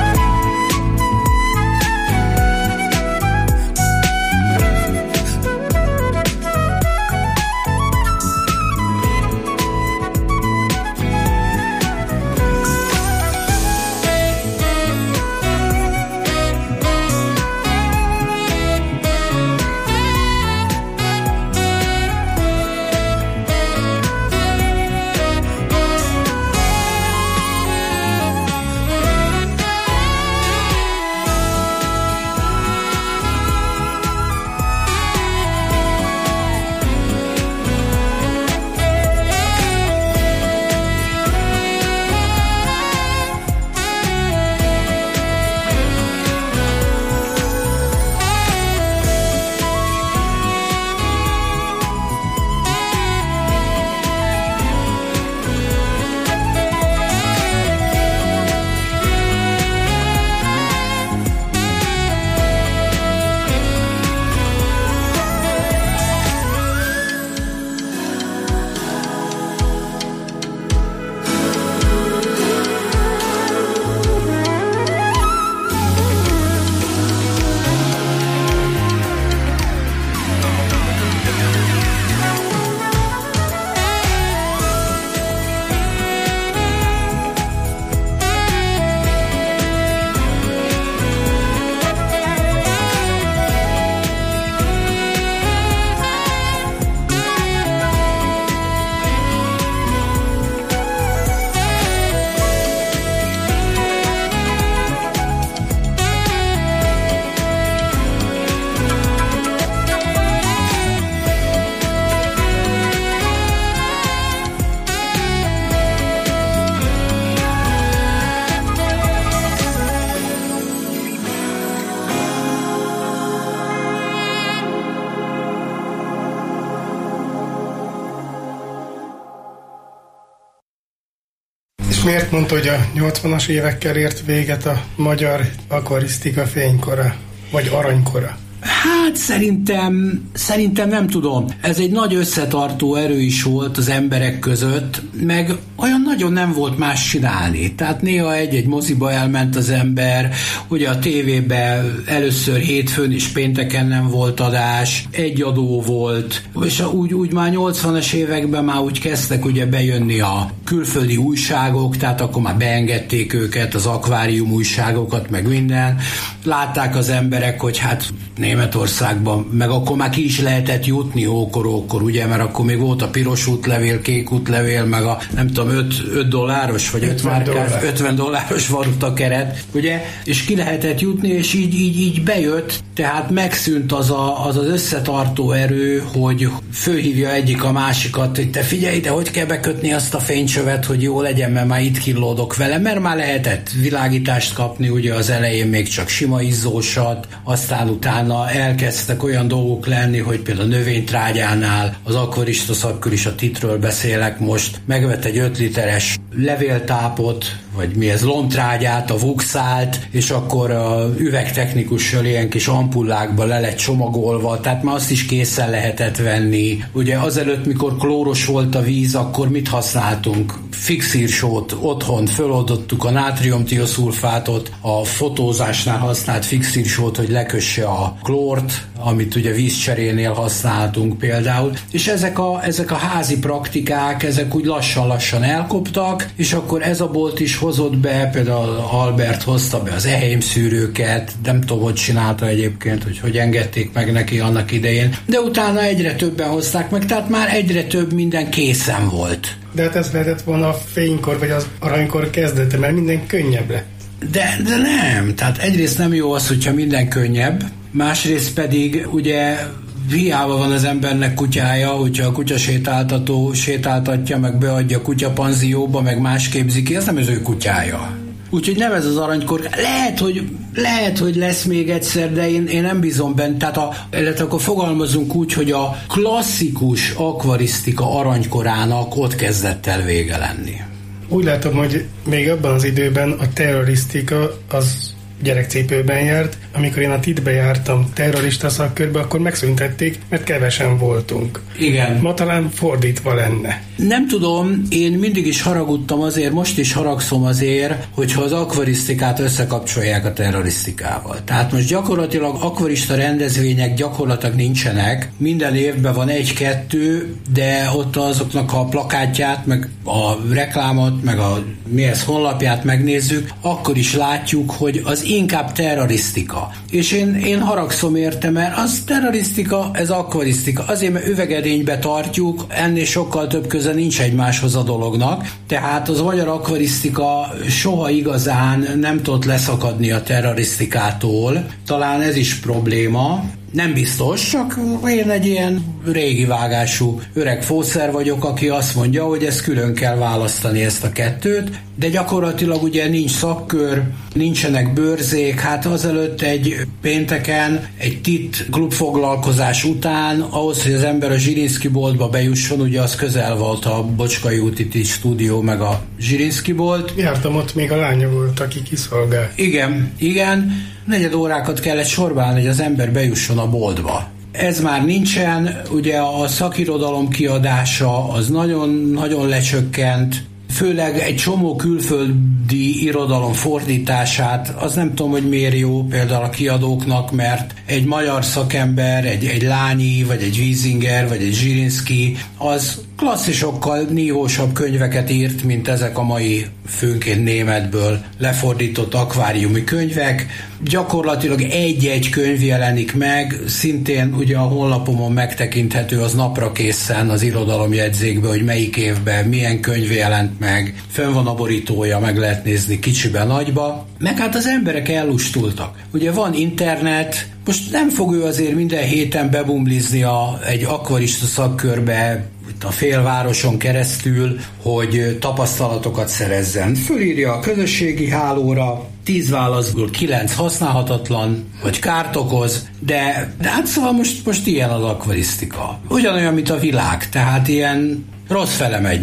[SPEAKER 5] miért mondta, hogy a nyolcvanas évekkel ért véget a magyar akvarisztika fénykora, vagy aranykora?
[SPEAKER 6] Hát szerintem, szerintem nem tudom. Ez egy nagy összetartó erő is volt az emberek között, meg olyan nagyon nem volt más csinálni. Tehát néha egy-egy moziba elment az ember, ugye a tévében először hétfőn és pénteken nem volt adás, egy adó volt, és úgy, úgy már nyolcvanas években már úgy kezdtek ugye bejönni a külföldi újságok, tehát akkor már beengedték őket, az akvárium újságokat, meg minden. Látták az emberek, hogy hát Németországban, meg akkor már ki is lehetett jutni ókor-ókor, ugye, mert akkor még volt a piros útlevél, kék útlevél, meg a nem tudom, öt dolláros, vagy öt márkás, ötven dolláros valutakeret, ugye, és ki lehetett jutni, és így, így, így bejött, tehát megszűnt az, a, az az összetartó erő, hogy fölhívja egyik a másikat, hogy te figyelj, de hogy kell bekötni azt a fénycsövet, hogy jó legyen, mert már itt killódok vele, mert már lehetett világítást kapni, ugye az elején még csak sima izzósat, aztán utána elkezdtek olyan dolgok lenni, hogy például a növénytrágyánál az akvarista szakkör is, a titről beszélek most, megvett egy öt literes levéltápot, vagy mi ez, lontrágyát, a vuxált, és akkor a üvegtechnikussal ilyen kis ampullákba le lett csomagolva, tehát már azt is készen lehetett venni. Ugye azelőtt, mikor klóros volt a víz, akkor mit használtunk? Fixírsót otthon föloldottuk, a nátriumtioszulfátot, a fotózásnál használt fixírsót, hogy lekösse a klórt, amit ugye vízcserénél használtunk például, és ezek a, ezek a házi praktikák, ezek úgy lassan-lassan elkoptak, és akkor ez a bolt is hozott be, például Albert hozta be az Eheim szűrőket, nem tudom, hogy csinálta egyébként, hogy hogy engedték meg neki annak idején, de utána egyre többen hozták meg, tehát már egyre több minden készen volt.
[SPEAKER 5] De hát ez lehetett volna a fénykor, vagy az aranykor kezdete, mert minden könnyebb lett.
[SPEAKER 6] De, de nem, tehát egyrészt nem jó az, hogyha minden könnyebb, másrészt pedig ugye hiába van az embernek kutyája, hogyha a kutyasétáltató sétáltatja, meg beadja a kutyapanzióba, meg más képzi ki, ez nem az ő kutyája. Úgyhogy nem ez az aranykor. Lehet, hogy, lehet, hogy lesz még egyszer, de én, én nem bízom benne. Tehát a, illetve akkor fogalmazunk úgy, hogy a klasszikus akvarisztika aranykorának ott kezdett el vége lenni.
[SPEAKER 5] Úgy látom, hogy még abban az időben a terrorisztika az gyerekcipőben járt. Amikor én a titbe jártam terrorista szakkörbe, akkor megszüntették, mert kevesen voltunk.
[SPEAKER 6] Igen.
[SPEAKER 5] Ma talán fordítva lenne.
[SPEAKER 6] Nem tudom, én mindig is haragudtam azért, most is haragszom azért, hogyha az akvarisztikát összekapcsolják a terrorisztikával. Tehát most gyakorlatilag akvarista rendezvények gyakorlatilag nincsenek. Minden évben van egy-kettő, de ott azoknak a plakátját, meg a reklámot, meg a mi ez honlapját megnézzük, akkor is látjuk, hogy az inkább terrorisztika. És én, én haragszom érte, mert az terrorisztika, ez akvarisztika. Azért, mert üvegedénybe tartjuk, ennél sokkal több köze nincs egymáshoz a dolognak. Tehát az magyar akvarisztika soha igazán nem tudott leszakadni a terrorisztikától. Talán ez is probléma. Nem biztos, csak én egy ilyen régi vágású öreg fószer vagyok, aki azt mondja, hogy ezt külön kell választani, ezt a kettőt, de gyakorlatilag ugye nincs szakkör, nincsenek bőrzék, hát azelőtt egy pénteken, egy tit klubfoglalkozás után, ahhoz, hogy az ember a Zsirinszky boltba bejusson, ugye az közel volt a Bocskai úti tit stúdió, meg a Zsirinszky bolt.
[SPEAKER 5] Jártam ott, még a lánya volt, aki kiszolgál.
[SPEAKER 6] Igen, igen. Negyed órákat kellett sorba állni, hogy az ember bejusson a boltba. Ez már nincsen, ugye a szakirodalom kiadása az nagyon-nagyon lecsökkent, főleg egy csomó külföldi irodalom fordítását, az nem tudom, hogy miért jó például a kiadóknak, mert egy magyar szakember, egy, egy Lányi, vagy egy Wiesinger, vagy egy Zsirinszky, az klasszisokkal nívósabb könyveket írt, mint ezek a mai főnként németből lefordított akváriumi könyvek. Gyakorlatilag egy-egy könyv jelenik meg, szintén ugye a honlapomon megtekinthető az napra készen az irodalomjegyzékbe, hogy melyik évben milyen könyv jelent meg, fönn van a borítója, meg lehet nézni kicsibe, nagyba. Meg hát az emberek ellustultak. Ugye van internet, most nem fog ő azért minden héten bebumlizni a, egy akvarista szakkörbe, a félvároson keresztül, hogy tapasztalatokat szerezzen. Fölírja a közösségi hálóra, tíz válaszból kilenc használhatatlan, vagy kárt okoz, de, de hát szóval most, most ilyen az akvarisztika. Ugyanolyan, mint a világ, tehát ilyen rossz fele megy, na.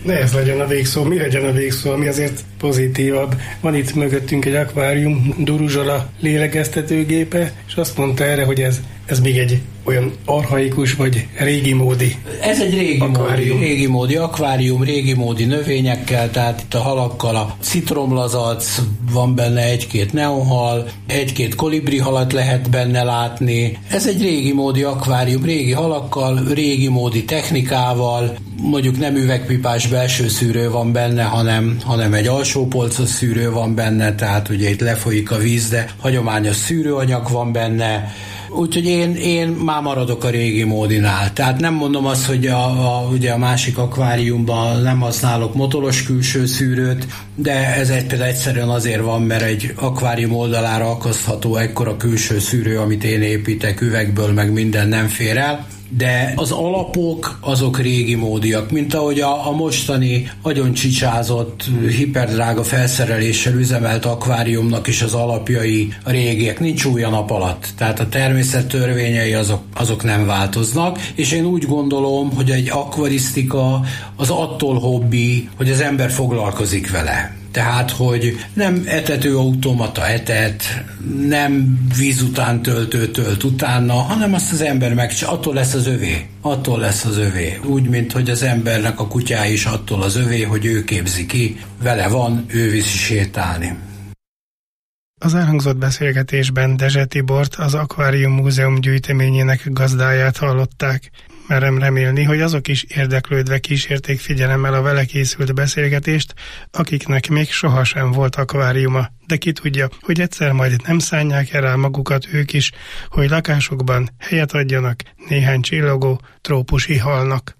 [SPEAKER 5] Ne ez legyen a végszó, mi legyen a végszó, ami azért pozitívabb. Van itt mögöttünk egy akvárium, Duruzsola lélegeztetőgépe, és azt mondta erre, hogy ez, ez még egy olyan archaikus vagy régi módi
[SPEAKER 6] Ez egy régi
[SPEAKER 5] akvárium.
[SPEAKER 6] módi, régi módi akvárium, régi módi növényekkel, tehát itt a halakkal a citromlazac, van benne egy-két neonhal, egy-két kolibri halat lehet benne látni. Ez egy régi módi akvárium, régi halakkal, régi módi technikával, mondjuk nem üvegpipás belső szűrő van benne, hanem, hanem egy alsópolcos szűrő van benne, tehát ugye itt lefolyik a víz, de hagyományos szűrőanyag van benne. Úgyhogy én, én már maradok a régi módinál. Tehát nem mondom azt, hogy a, a, ugye a másik akváriumban nem használok motoros külső szűrőt, de ez egy, például egyszerűen azért van, mert egy akvárium oldalára akasztható ekkora külső szűrő, amit én építek üvegből, meg minden nem fér el. De az alapok azok régi módiak, mint ahogy a, a mostani nagyon csicsázott, hiperdrága felszereléssel üzemelt akváriumnak is az alapjai a régiek. Nincs új a nap alatt. Tehát a természet törvényei azok, azok nem változnak, és én úgy gondolom, hogy egy akvarisztika az attól hobbi, hogy az ember foglalkozik vele. Tehát, hogy nem etetőautomata etet, nem víz után töltő tölt utána, hanem azt az ember meg attól lesz az övé. Attól lesz az övé. Úgy, mint hogy az embernek a kutyája is attól az övé, hogy ő képzi ki, vele van, ő viszi sétálni.
[SPEAKER 5] Az elhangzott beszélgetésben Dezse Tibort, az Akvárium Múzeum gyűjteményének gazdáját hallották. Merem remélni, hogy azok is érdeklődve kísérték figyelemmel a vele készült beszélgetést, akiknek még sohasem volt akváriuma, de ki tudja, hogy egyszer majd nem szánják el rá magukat ők is, hogy lakásokban helyet adjanak néhány csillogó trópusi halnak.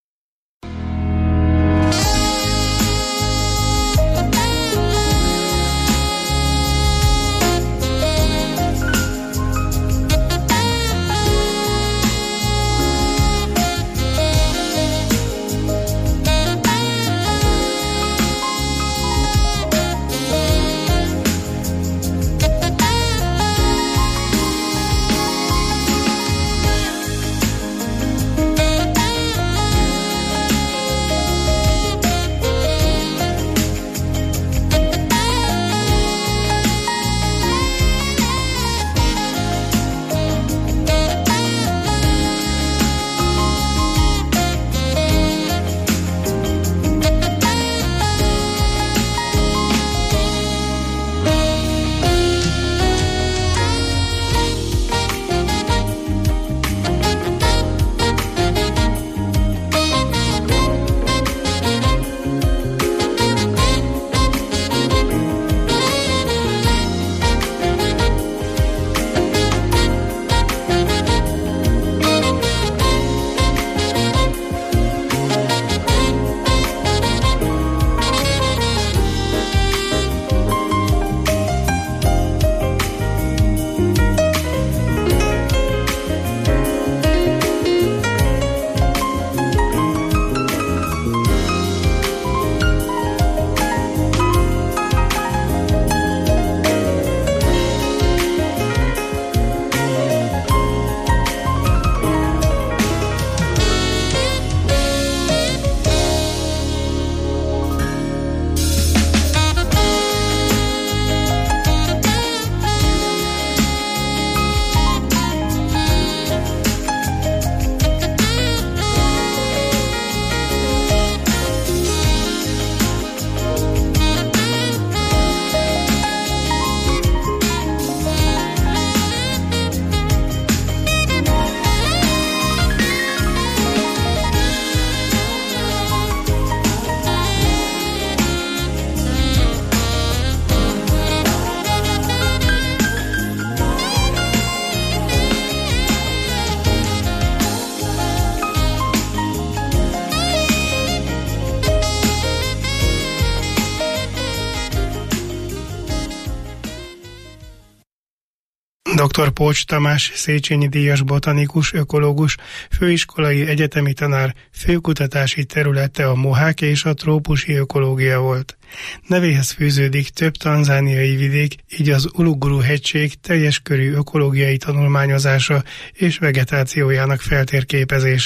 [SPEAKER 5] doktor Pócs Tamás, Széchenyi díjas botanikus, ökológus, főiskolai egyetemi tanár, főkutatási területe a mohák és a trópusi ökológia volt. Nevéhez fűződik több tanzániai vidék, így az Uluguru-hegység teljes körű ökológiai tanulmányozása és vegetációjának feltérképezése.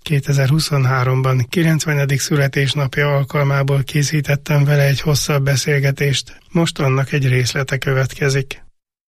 [SPEAKER 5] kétezer-huszonháromban kilencvenedik születésnapja alkalmából készítettem vele egy hosszabb beszélgetést. Most annak egy részlete következik.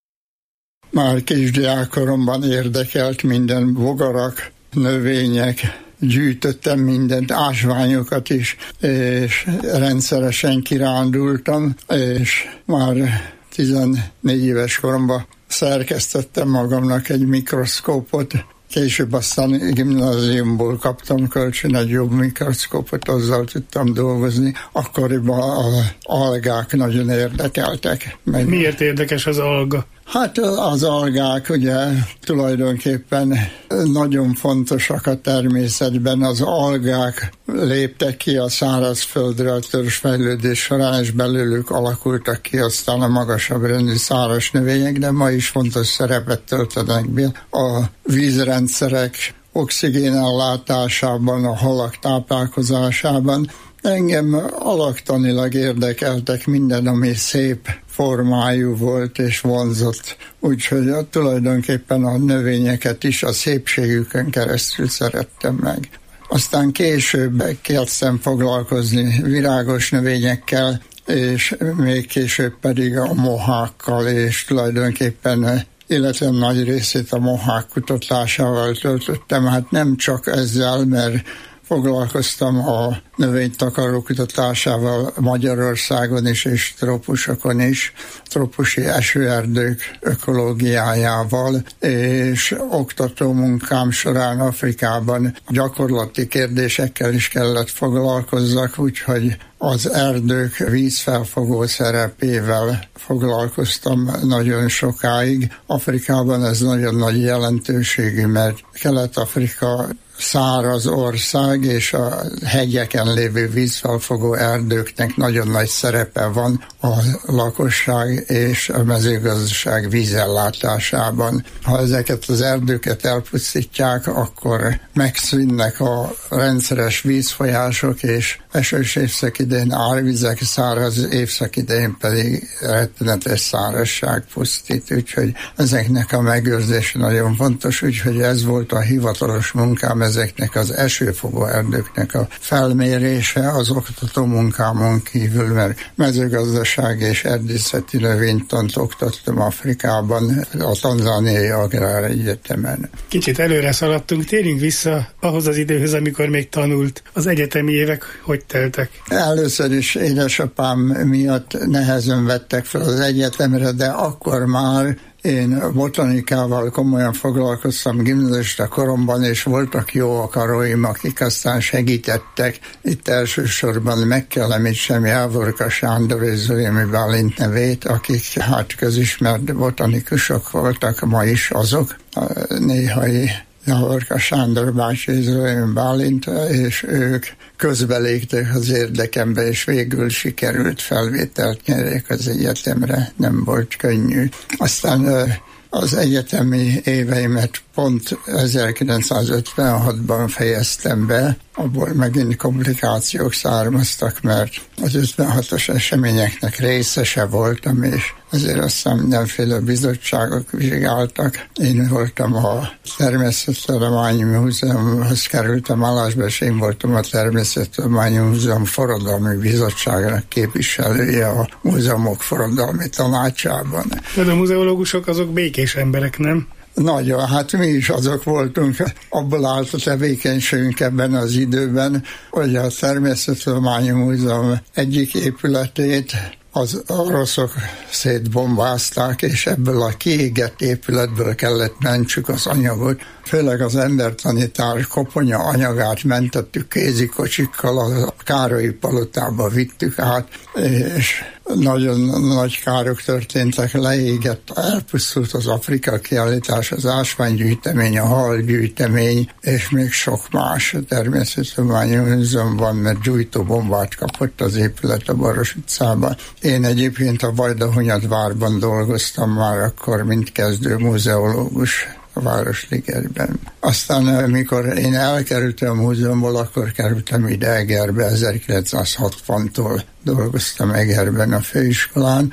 [SPEAKER 7] Már kisdiákkoromban érdekelt minden bogarak, növények, gyűjtöttem mindent, ásványokat is, és rendszeresen kirándultam, és már tizennégy éves koromban szerkesztettem magamnak egy mikroszkópot. Később aztán gimnáziumból kaptam kölcsön egy jobb mikroszkópot, azzal tudtam dolgozni. Akkoriban az algák nagyon érdekeltek. Meg
[SPEAKER 5] miért érdekes az alga?
[SPEAKER 7] Hát az algák ugye tulajdonképpen nagyon fontosak a természetben. Az algák léptek ki a szárazföldre a törzsfejlődés során, és belőlük alakultak ki aztán a magasabb rendű száraz növények, de ma is fontos szerepet töltenek be a vízrendszerek oxigénellátásában, a halak táplálkozásában. Engem alaktanilag érdekeltek minden, ami szép formájú volt és vonzott, úgyhogy tulajdonképpen a növényeket is a szépségükön keresztül szerettem meg. Aztán később kezdtem foglalkozni virágos növényekkel, és még később pedig a mohákkal, és tulajdonképpen életem nagy részét a mohák kutatásával töltöttem. Hát nem csak ezzel, mert foglalkoztam a növénytakaró kutatásával Magyarországon is, és trópusokon is, trópusi esőerdők ökológiájával, és oktató munkám során Afrikában gyakorlati kérdésekkel is kellett foglalkozzak, úgyhogy az erdők vízfelfogó szerepével foglalkoztam nagyon sokáig. Afrikában ez nagyon nagy jelentőségű, mert Kelet-Afrika száraz ország, és a hegyeken lévő vízfelfogó erdőknek nagyon nagy szerepe van a lakosság és a mezőgazdaság vízellátásában. Ha ezeket az erdőket elpusztítják, akkor megszűnnek a rendszeres vízfolyások, és esős évszak idején árvizek, száraz évszak idején pedig rettenetes szárazság pusztít, úgyhogy ezeknek a megőrzése nagyon fontos, úgyhogy ez volt a hivatalos munkám, ezeknek az esőfogó erdőknek a felmérése az oktató munkámon kívül, mert mezőgazdaság és erdészeti növénytant oktattam Afrikában, a Tanzániai Agrár Egyetemen.
[SPEAKER 5] Kicsit előre szaladtunk, térjünk vissza ahhoz az időhöz, amikor még tanult. Az egyetemi évek hogy teltek?
[SPEAKER 7] Először is édesapám miatt nehezen vettek fel az egyetemre, de akkor már én botanikával komolyan foglalkoztam gimnazista koromban, és voltak jó akaróim, akik aztán segítettek. Itt elsősorban megkellemítsem Jávorka Sándor és Zölyömi Bálint nevét, akik hát közismert botanikusok voltak, ma is azok, néhai Jávorka Sándor bácsi és Zölyömi Bálint, és ők közbelégtek az érdekembe, és végül sikerült felvételt nyerjek az egyetemre, nem volt könnyű. Aztán az egyetemi éveimet pont ezerkilencszázötvenhatban fejeztem be, abból megint komplikációk származtak, mert az ötvenhatos eseményeknek részese voltam, és azért aztán mindenféle bizottságok vizsgáltak. Én voltam a Természettudományi Múzeumhoz kerültem állásba, és én voltam a Természettudományi Múzeum Forradalmi Bizottságának képviselője a múzeumok forradalmi tanácsában.
[SPEAKER 5] De a muzeológusok azok békés emberek, nem?
[SPEAKER 7] Nagyon, hát mi is azok voltunk, abból állt a tevékenységünk ebben az időben, hogy a Természettudományi Múzeum egyik épületét az oroszok szétbombázták, és ebből a kiégett épületből kellett mentsük az anyagot. Főleg az embertanítás koponya anyagát mentettük kézikocsikkal, a Károlyi palotába vittük át, és nagyon nagy károk történtek, leégett, elpusztult az Afrika kiállítás, az ásványgyűjtemény, a halgyűjtemény, és még sok más Természettudományi Múzeumban, mert gyújtóbombát kapott az épület a Baros utcában. Én egyébként a Vajdahunyadvárban dolgoztam már akkor, mint kezdő muzeológus a Városligetben. Aztán, mikor én elkerültem a múzeumból, akkor kerültem ide Egerbe, ezerkilencszázhatvantól dolgoztam Egerben a főiskolán.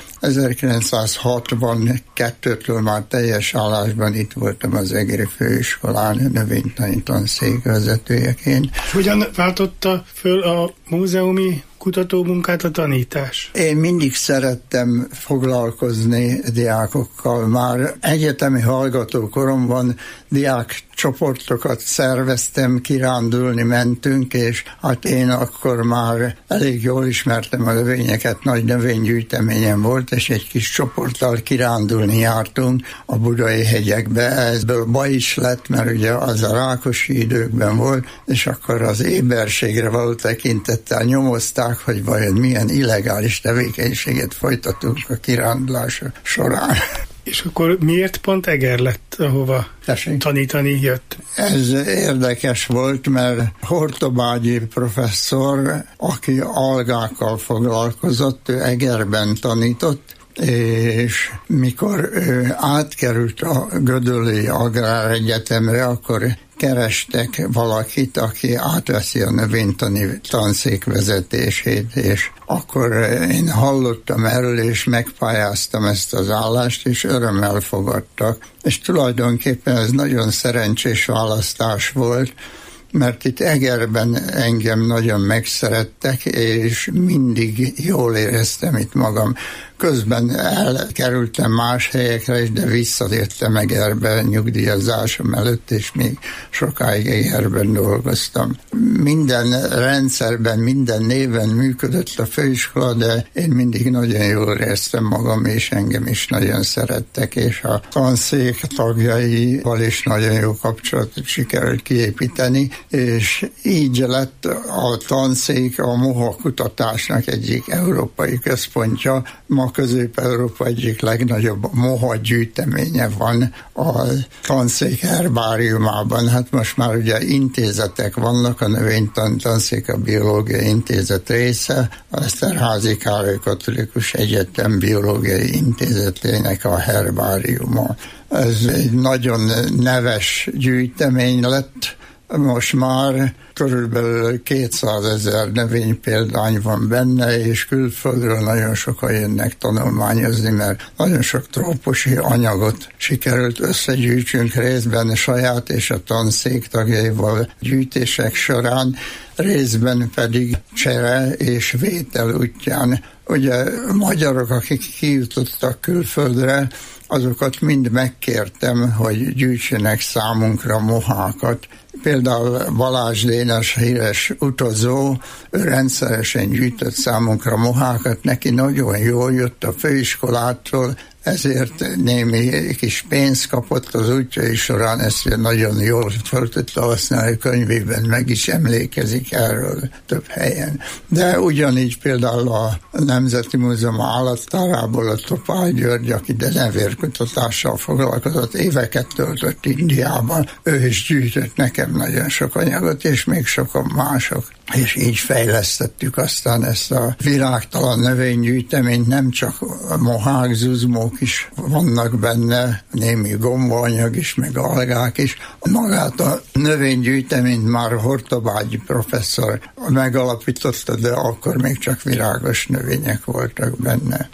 [SPEAKER 7] ezerkilencszázhatvankettőtől már teljes állásban itt voltam az egeri főiskolán, növénytani tanszék vezetőjeként.
[SPEAKER 5] Hogyan váltotta föl a múzeumi kutatómunkát a tanítás?
[SPEAKER 7] Én mindig szerettem foglalkozni diákokkal. Már egyetemi hallgatókoromban diák csoportokat szerveztem, kirándulni mentünk, és hát én akkor már elég jól ismertem a növényeket, nagy növénygyűjteményem volt, és egy kis csoporttal kirándulni jártunk a budai hegyekbe. Ebből baj is lett, mert ugye az a Rákosi időkben volt, és akkor az éberségre való tekintettel nyomozták, hogy vajon milyen illegális tevékenységet folytatunk a kirándulás során.
[SPEAKER 5] És akkor miért pont Eger lett, ahova
[SPEAKER 7] Tessék?
[SPEAKER 5] tanítani jött?
[SPEAKER 7] Ez érdekes volt, mert Hortobágyi professzor, aki algákkal foglalkozott, ő Egerben tanított, és mikor ő átkerült a Gödöllői Agráregyetemre, akkor kerestek valakit, aki átveszi a növénytani tanszék vezetését, és akkor én hallottam erről, és megpályáztam ezt az állást, és örömmel fogadtak. És tulajdonképpen ez nagyon szerencsés választás volt, mert itt Egerben engem nagyon megszerettek, és mindig jól éreztem itt magam. Közben elkerültem más helyekre is, de visszatértem Egerbe nyugdíjazásom előtt, és még sokáig Egerben dolgoztam. Minden rendszerben, minden néven működött a főiskola, de én mindig nagyon jól éreztem magam, és engem is nagyon szerettek, és a tanszék tagjaival is nagyon jó kapcsolatot sikerült kiépíteni, és így lett a tanszék a moha kutatásnak egyik európai központja. Ma Közép-Európa egyik legnagyobb moha gyűjteménye van a tanszék herbáriumában. Hát most már ugye intézetek vannak, a növénytan tanszék a biológiai intézet része, a Eszterházy Károly Katolikus Egyetem biológiai intézetének a herbáriuma. Ez egy nagyon neves gyűjtemény lett. Most már körülbelül kétszázezer növénypéldány van benne, és külföldről nagyon sokan jönnek tanulmányozni, mert nagyon sok trópusi anyagot sikerült összegyűjtsünk részben saját és a tanszék tagjaival gyűjtések során, részben pedig csere és vétel útján. Ugye magyarok, akik kijutottak külföldre, azokat mind megkértem, hogy gyűjtsenek számunkra mohákat. Például Balázs Dénes híres utazó, ő rendszeresen gyűjtött számunkra mohákat, neki nagyon jól jött a főiskolától, ezért némi kis pénzt kapott az útjai során, ezt nagyon jól fel tudta használni, könyvében meg is emlékezik erről több helyen. De ugyanígy például a Nemzeti Múzeum állattárából a Topály György, aki denevérkutatással foglalkozott, éveket töltött Indiában, ő is gyűjtött nekem nagyon sok anyagot, és még sokan mások. És így fejlesztettük aztán ezt a virágtalan növénygyűjteményt, nem csak mohák, zuzmók is vannak benne, némi gombaanyag is, meg algák is. Magát a növénygyűjteményt már Hortobágyi professzor megalapította, de akkor még csak virágos növények voltak benne.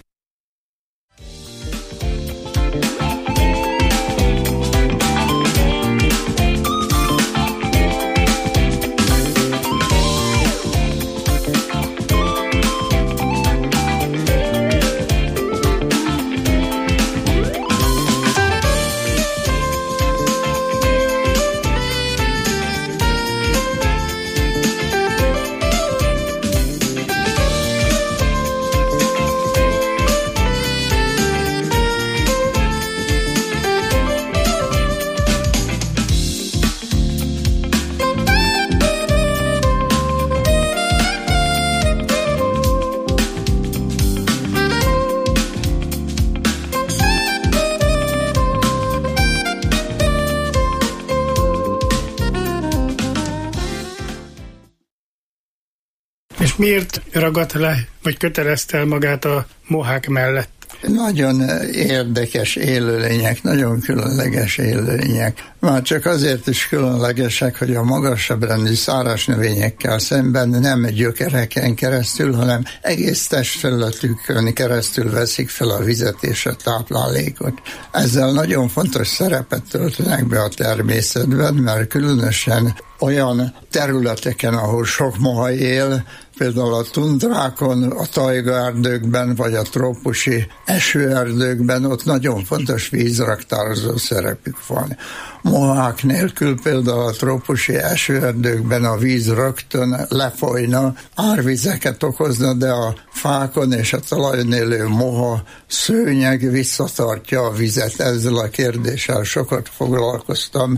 [SPEAKER 5] És miért ragadt le, vagy kötelezte el magát a mohák mellett?
[SPEAKER 7] Nagyon érdekes élőlények, nagyon különleges élőlények. Már csak azért is különlegesek, hogy a magasabb rendű száraz növényekkel szemben nem gyökereken keresztül, hanem egész testfelületükön keresztül veszik fel a vizet és a táplálékot. Ezzel nagyon fontos szerepet töltenek be a természetben, mert különösen olyan területeken, ahol sok moha él, például a tundrákon, a tajgaerdőkben, vagy a trópusi esőerdőkben, ott nagyon fontos vízraktározó szerepük van. Mohák nélkül például a trópusi esőerdőkben a víz rögtön lefolyna, árvizeket okozna, de a fákon és a talajon élő moha szőnyeg visszatartja a vizet. Ezzel a kérdéssel sokat foglalkoztam,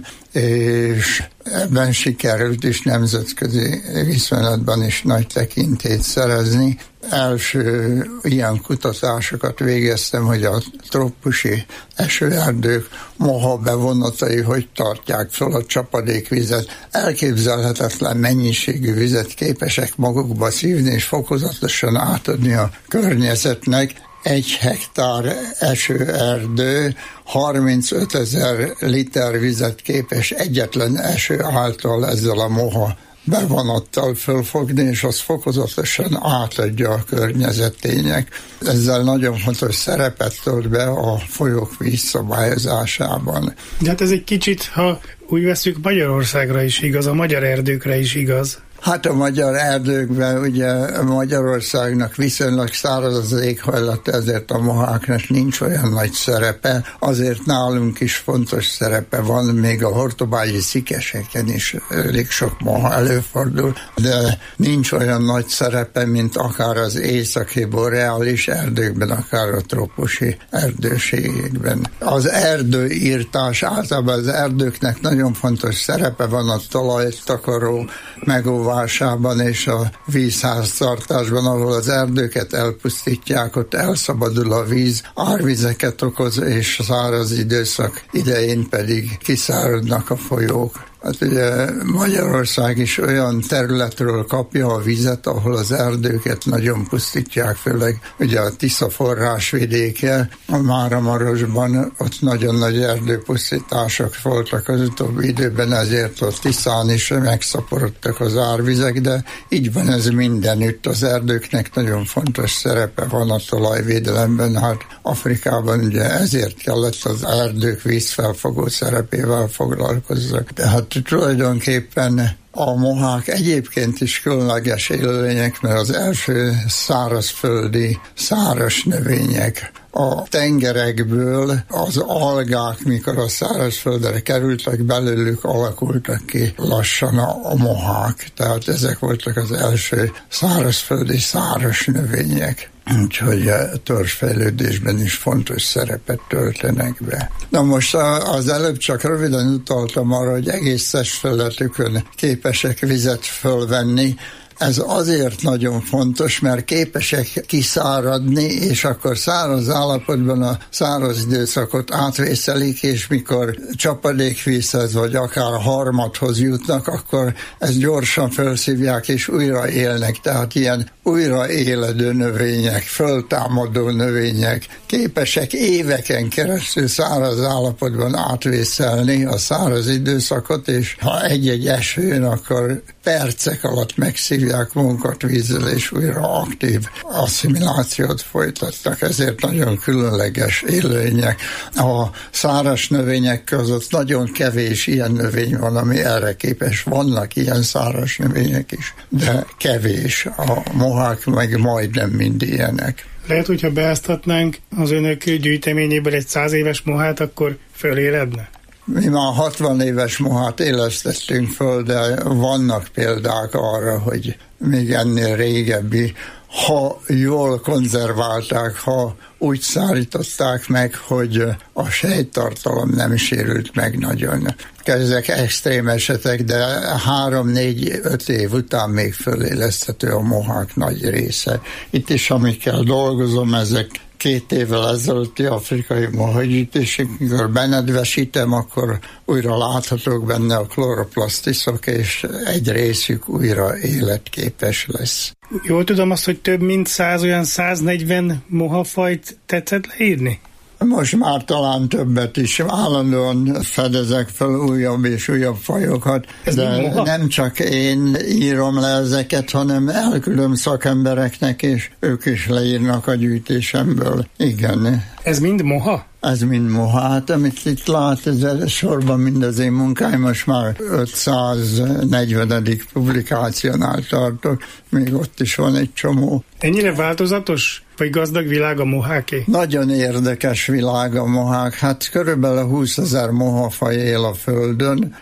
[SPEAKER 7] és ebben sikerült is nemzetközi viszonylatban is nagy tekintélyt szerezni. Első ilyen kutatásokat végeztem, hogy a trópusi esőerdők moha bevonatai hogy tartják fel a csapadékvizet. Elképzelhetetlen mennyiségű vizet képesek magukba szívni és fokozatosan átadni a környezetnek. Egy hektár esőerdő harmincöt ezer liter vizet képes egyetlen eső által ezzel a moha bevonattal fölfogni, és az fokozatosan átadja a környezetének. Ezzel nagyon fontos szerepet tölt be a folyók vízszabályozásában.
[SPEAKER 5] De hát ez egy kicsit, ha úgy veszük, Magyarországra is igaz, a magyar erdőkre is igaz.
[SPEAKER 7] Hát a magyar erdőkben ugye Magyarországnak viszonylag száraz az éghajlat, ezért a moháknak nincs olyan nagy szerepe, azért nálunk is fontos szerepe van, még a hortobágyi szikeseken is elég sok moha előfordul, de nincs olyan nagy szerepe, mint akár az északi boreális erdőkben, akár a trópusi erdőségekben. Az erdőírtás, általában az erdőknek nagyon fontos szerepe van a talajtakaró megóvásában és a vízháztartásban, ahol az erdőket elpusztítják, ott elszabadul a víz, árvizeket okoz, és száraz időszak idején pedig kiszáradnak a folyók. Hát ugye Magyarország is olyan területről kapja a vizet, ahol az erdőket nagyon pusztítják, főleg ugye a Tisza forrásvidéke, a Máramarosban ott nagyon nagy erdőpusztítások voltak az utóbbi időben, ezért a Tiszán is megszaporodtak az árvizek, de így van ez mindenütt. Az erdőknek nagyon fontos szerepe van a talajvédelemben, hát Afrikában ugye ezért kellett az erdők vízfelfogó szerepével foglalkozzak. Tehát tulajdonképpen a mohák egyébként is különleges élőlények, mert az első szárazföldi száraz növények. A tengerekből az algák, mikor a szárazföldre kerültek, belőlük alakultak ki lassan a, a mohák. Tehát ezek voltak az első szárazföldi száraz növények. Úgyhogy a törzsfejlődésben is fontos szerepet töltenek be. Na most az előbb csak röviden utaltam arra, hogy egész testfelületükön képesek vizet fölvenni. Ez azért nagyon fontos, mert képesek kiszáradni, és akkor száraz állapotban a száraz időszakot átvészelik, és mikor csapadékvízhez, vagy akár harmadhoz jutnak, akkor ezt gyorsan felszívják, és újra élnek. Tehát ilyen újraéledő növények, föltámadó növények képesek éveken keresztül száraz állapotban átvészelni a száraz időszakot, és ha egy-egy eső jön, akkor percek alatt megszívják magukat vízzel, és újra aktív asszimilációt folytattak. Ezért nagyon különleges élőlények. A száraz növények között nagyon kevés ilyen növény van, ami erre képes. Vannak ilyen száraz növények is, de kevés. A mohák meg majdnem mind ilyenek.
[SPEAKER 5] Lehet, hogyha beáztatnánk az önök gyűjteményéből egy száz éves mohát, akkor föléledne?
[SPEAKER 7] Mi már hatvan éves mohát élesztettünk föl, de vannak példák arra, hogy még ennél régebbi, ha jól konzerválták, ha úgy szárították meg, hogy a sejttartalom nem sérült meg nagyon. Ezek extrém esetek, de három-négy-öt év után még föléleszthető a mohák nagy része. Itt is, amikkel dolgozom, ezek két évvel ezelőtti afrikai mohagyűjtések, mikor benedvesítem, akkor újra láthatók benne a kloroplasztiszok, és egy részük újra életképes lesz.
[SPEAKER 5] Jól tudom azt, hogy több mint száz, olyan száznegyven mohafajt tetszett leírni?
[SPEAKER 7] Most már talán többet is, állandóan fedezek fel újabb és újabb fajokat,
[SPEAKER 5] ez
[SPEAKER 7] de nem csak én írom le ezeket, hanem elküldöm szakembereknek, és ők is leírnak a gyűjtésemből. Igen.
[SPEAKER 5] Ez mind moha?
[SPEAKER 7] Ez mind moha. Hát amit itt lát, ez sorban mind az én munkáim, most már ötszáznegyvenedik publikációnál tartok, még ott is van egy csomó.
[SPEAKER 5] Ennyire változatos, vagy gazdag világ a moháké?
[SPEAKER 7] Nagyon érdekes világ a mohák. Hát körülbelül húszezer mohafaj él a Földön,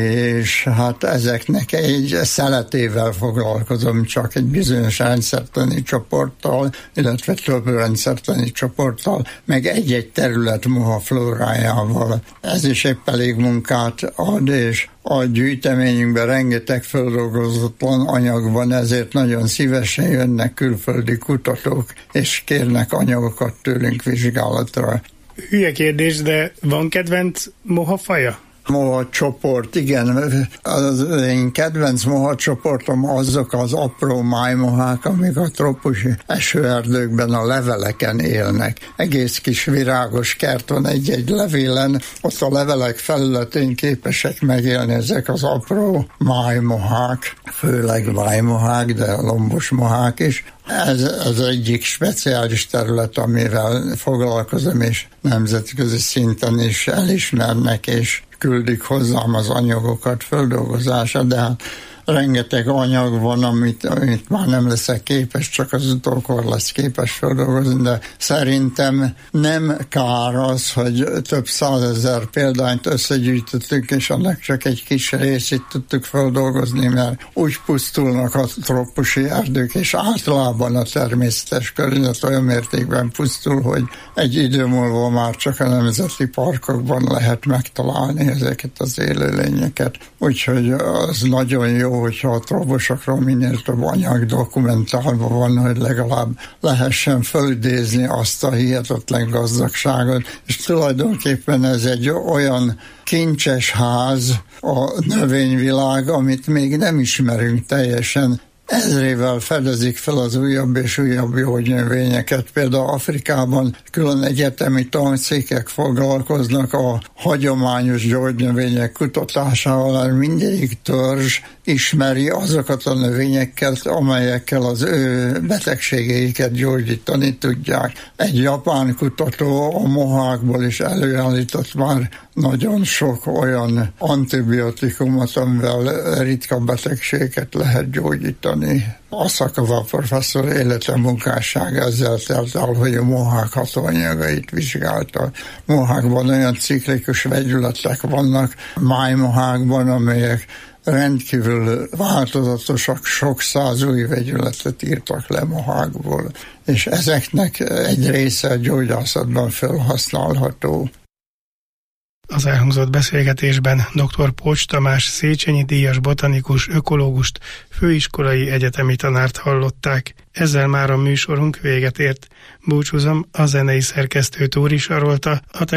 [SPEAKER 7] és hát ezeknek egy szeletével foglalkozom, csak egy bizonyos rendszertani csoporttal, illetve több rendszertani csoporttal, meg egy-egy terület mohaflórájával. Ez is épp elég munkát ad, és a gyűjteményünkben rengeteg feldolgozatlan anyag van, ezért nagyon szívesen jönnek külföldi kutatók, és kérnek anyagokat tőlünk vizsgálatra.
[SPEAKER 5] Hülye kérdés, de van kedvenc mohafaja?
[SPEAKER 7] Moha csoport, igen. Az én kedvenc moha csoportom azok az apró májmohák, amik a trópusi esőerdőkben a leveleken élnek. Egész kis virágos kert van egy-egy levélen, ott a levelek felületén képesek megélni ezek az apró májmohák, főleg májmohák, de lombos mohák is. Ez az egyik speciális terület, amivel foglalkozom, és nemzetközi szinten is elismernek, és küldik hozzám az anyagokat földolgozásra, de hát rengeteg anyag van, amit, amit már nem leszek képes, csak az utókor lesz képes feldolgozni, de szerintem nem kár az, hogy több százezer példányt összegyűjtöttük, és annak csak egy kis részét tudtuk feldolgozni, mert úgy pusztulnak a trópusi erdők, és általában a természetes környezet olyan mértékben pusztul, hogy egy idő múlva már csak a nemzeti parkokban lehet megtalálni ezeket az élőlényeket. Úgyhogy az nagyon jó, hogyha a trópusokról minél több anyag dokumentálva van, hogy legalább lehessen fölidézni azt a hihetetlen gazdagságot, és tulajdonképpen ez egy olyan kincses ház, a növényvilág, amit még nem ismerünk teljesen. Ezrével fedezik fel az újabb és újabb gyógynövényeket. Például Afrikában külön egyetemi tanszékek foglalkoznak a hagyományos gyógynövények kutatásával, mindegyik törzs ismeri azokat a növényeket, amelyekkel az ő betegségeiket gyógyítani tudják. Egy japán kutató a mohákból is előállított már nagyon sok olyan antibiotikumot, amivel ritka betegségeket lehet gyógyítani. Asakawa professzor élete munkássága ezzel telt el, hogy a mohák hatóanyagait vizsgálta. Mohákban olyan ciklikus vegyületek vannak, májmohákban, amelyek rendkívül változatosak, sok száz új vegyületet írtak le mohákból, és ezeknek egy része a gyógyászatban felhasználható.
[SPEAKER 5] Az elhangzott beszélgetésben dr. Pócs Tamás Széchenyi díjas botanikus, ökológust, főiskolai egyetemi tanárt hallották. Ezzel már a műsorunk véget ért. Búcsúzom, a zenei szerkesztő Tóri Sarolta, a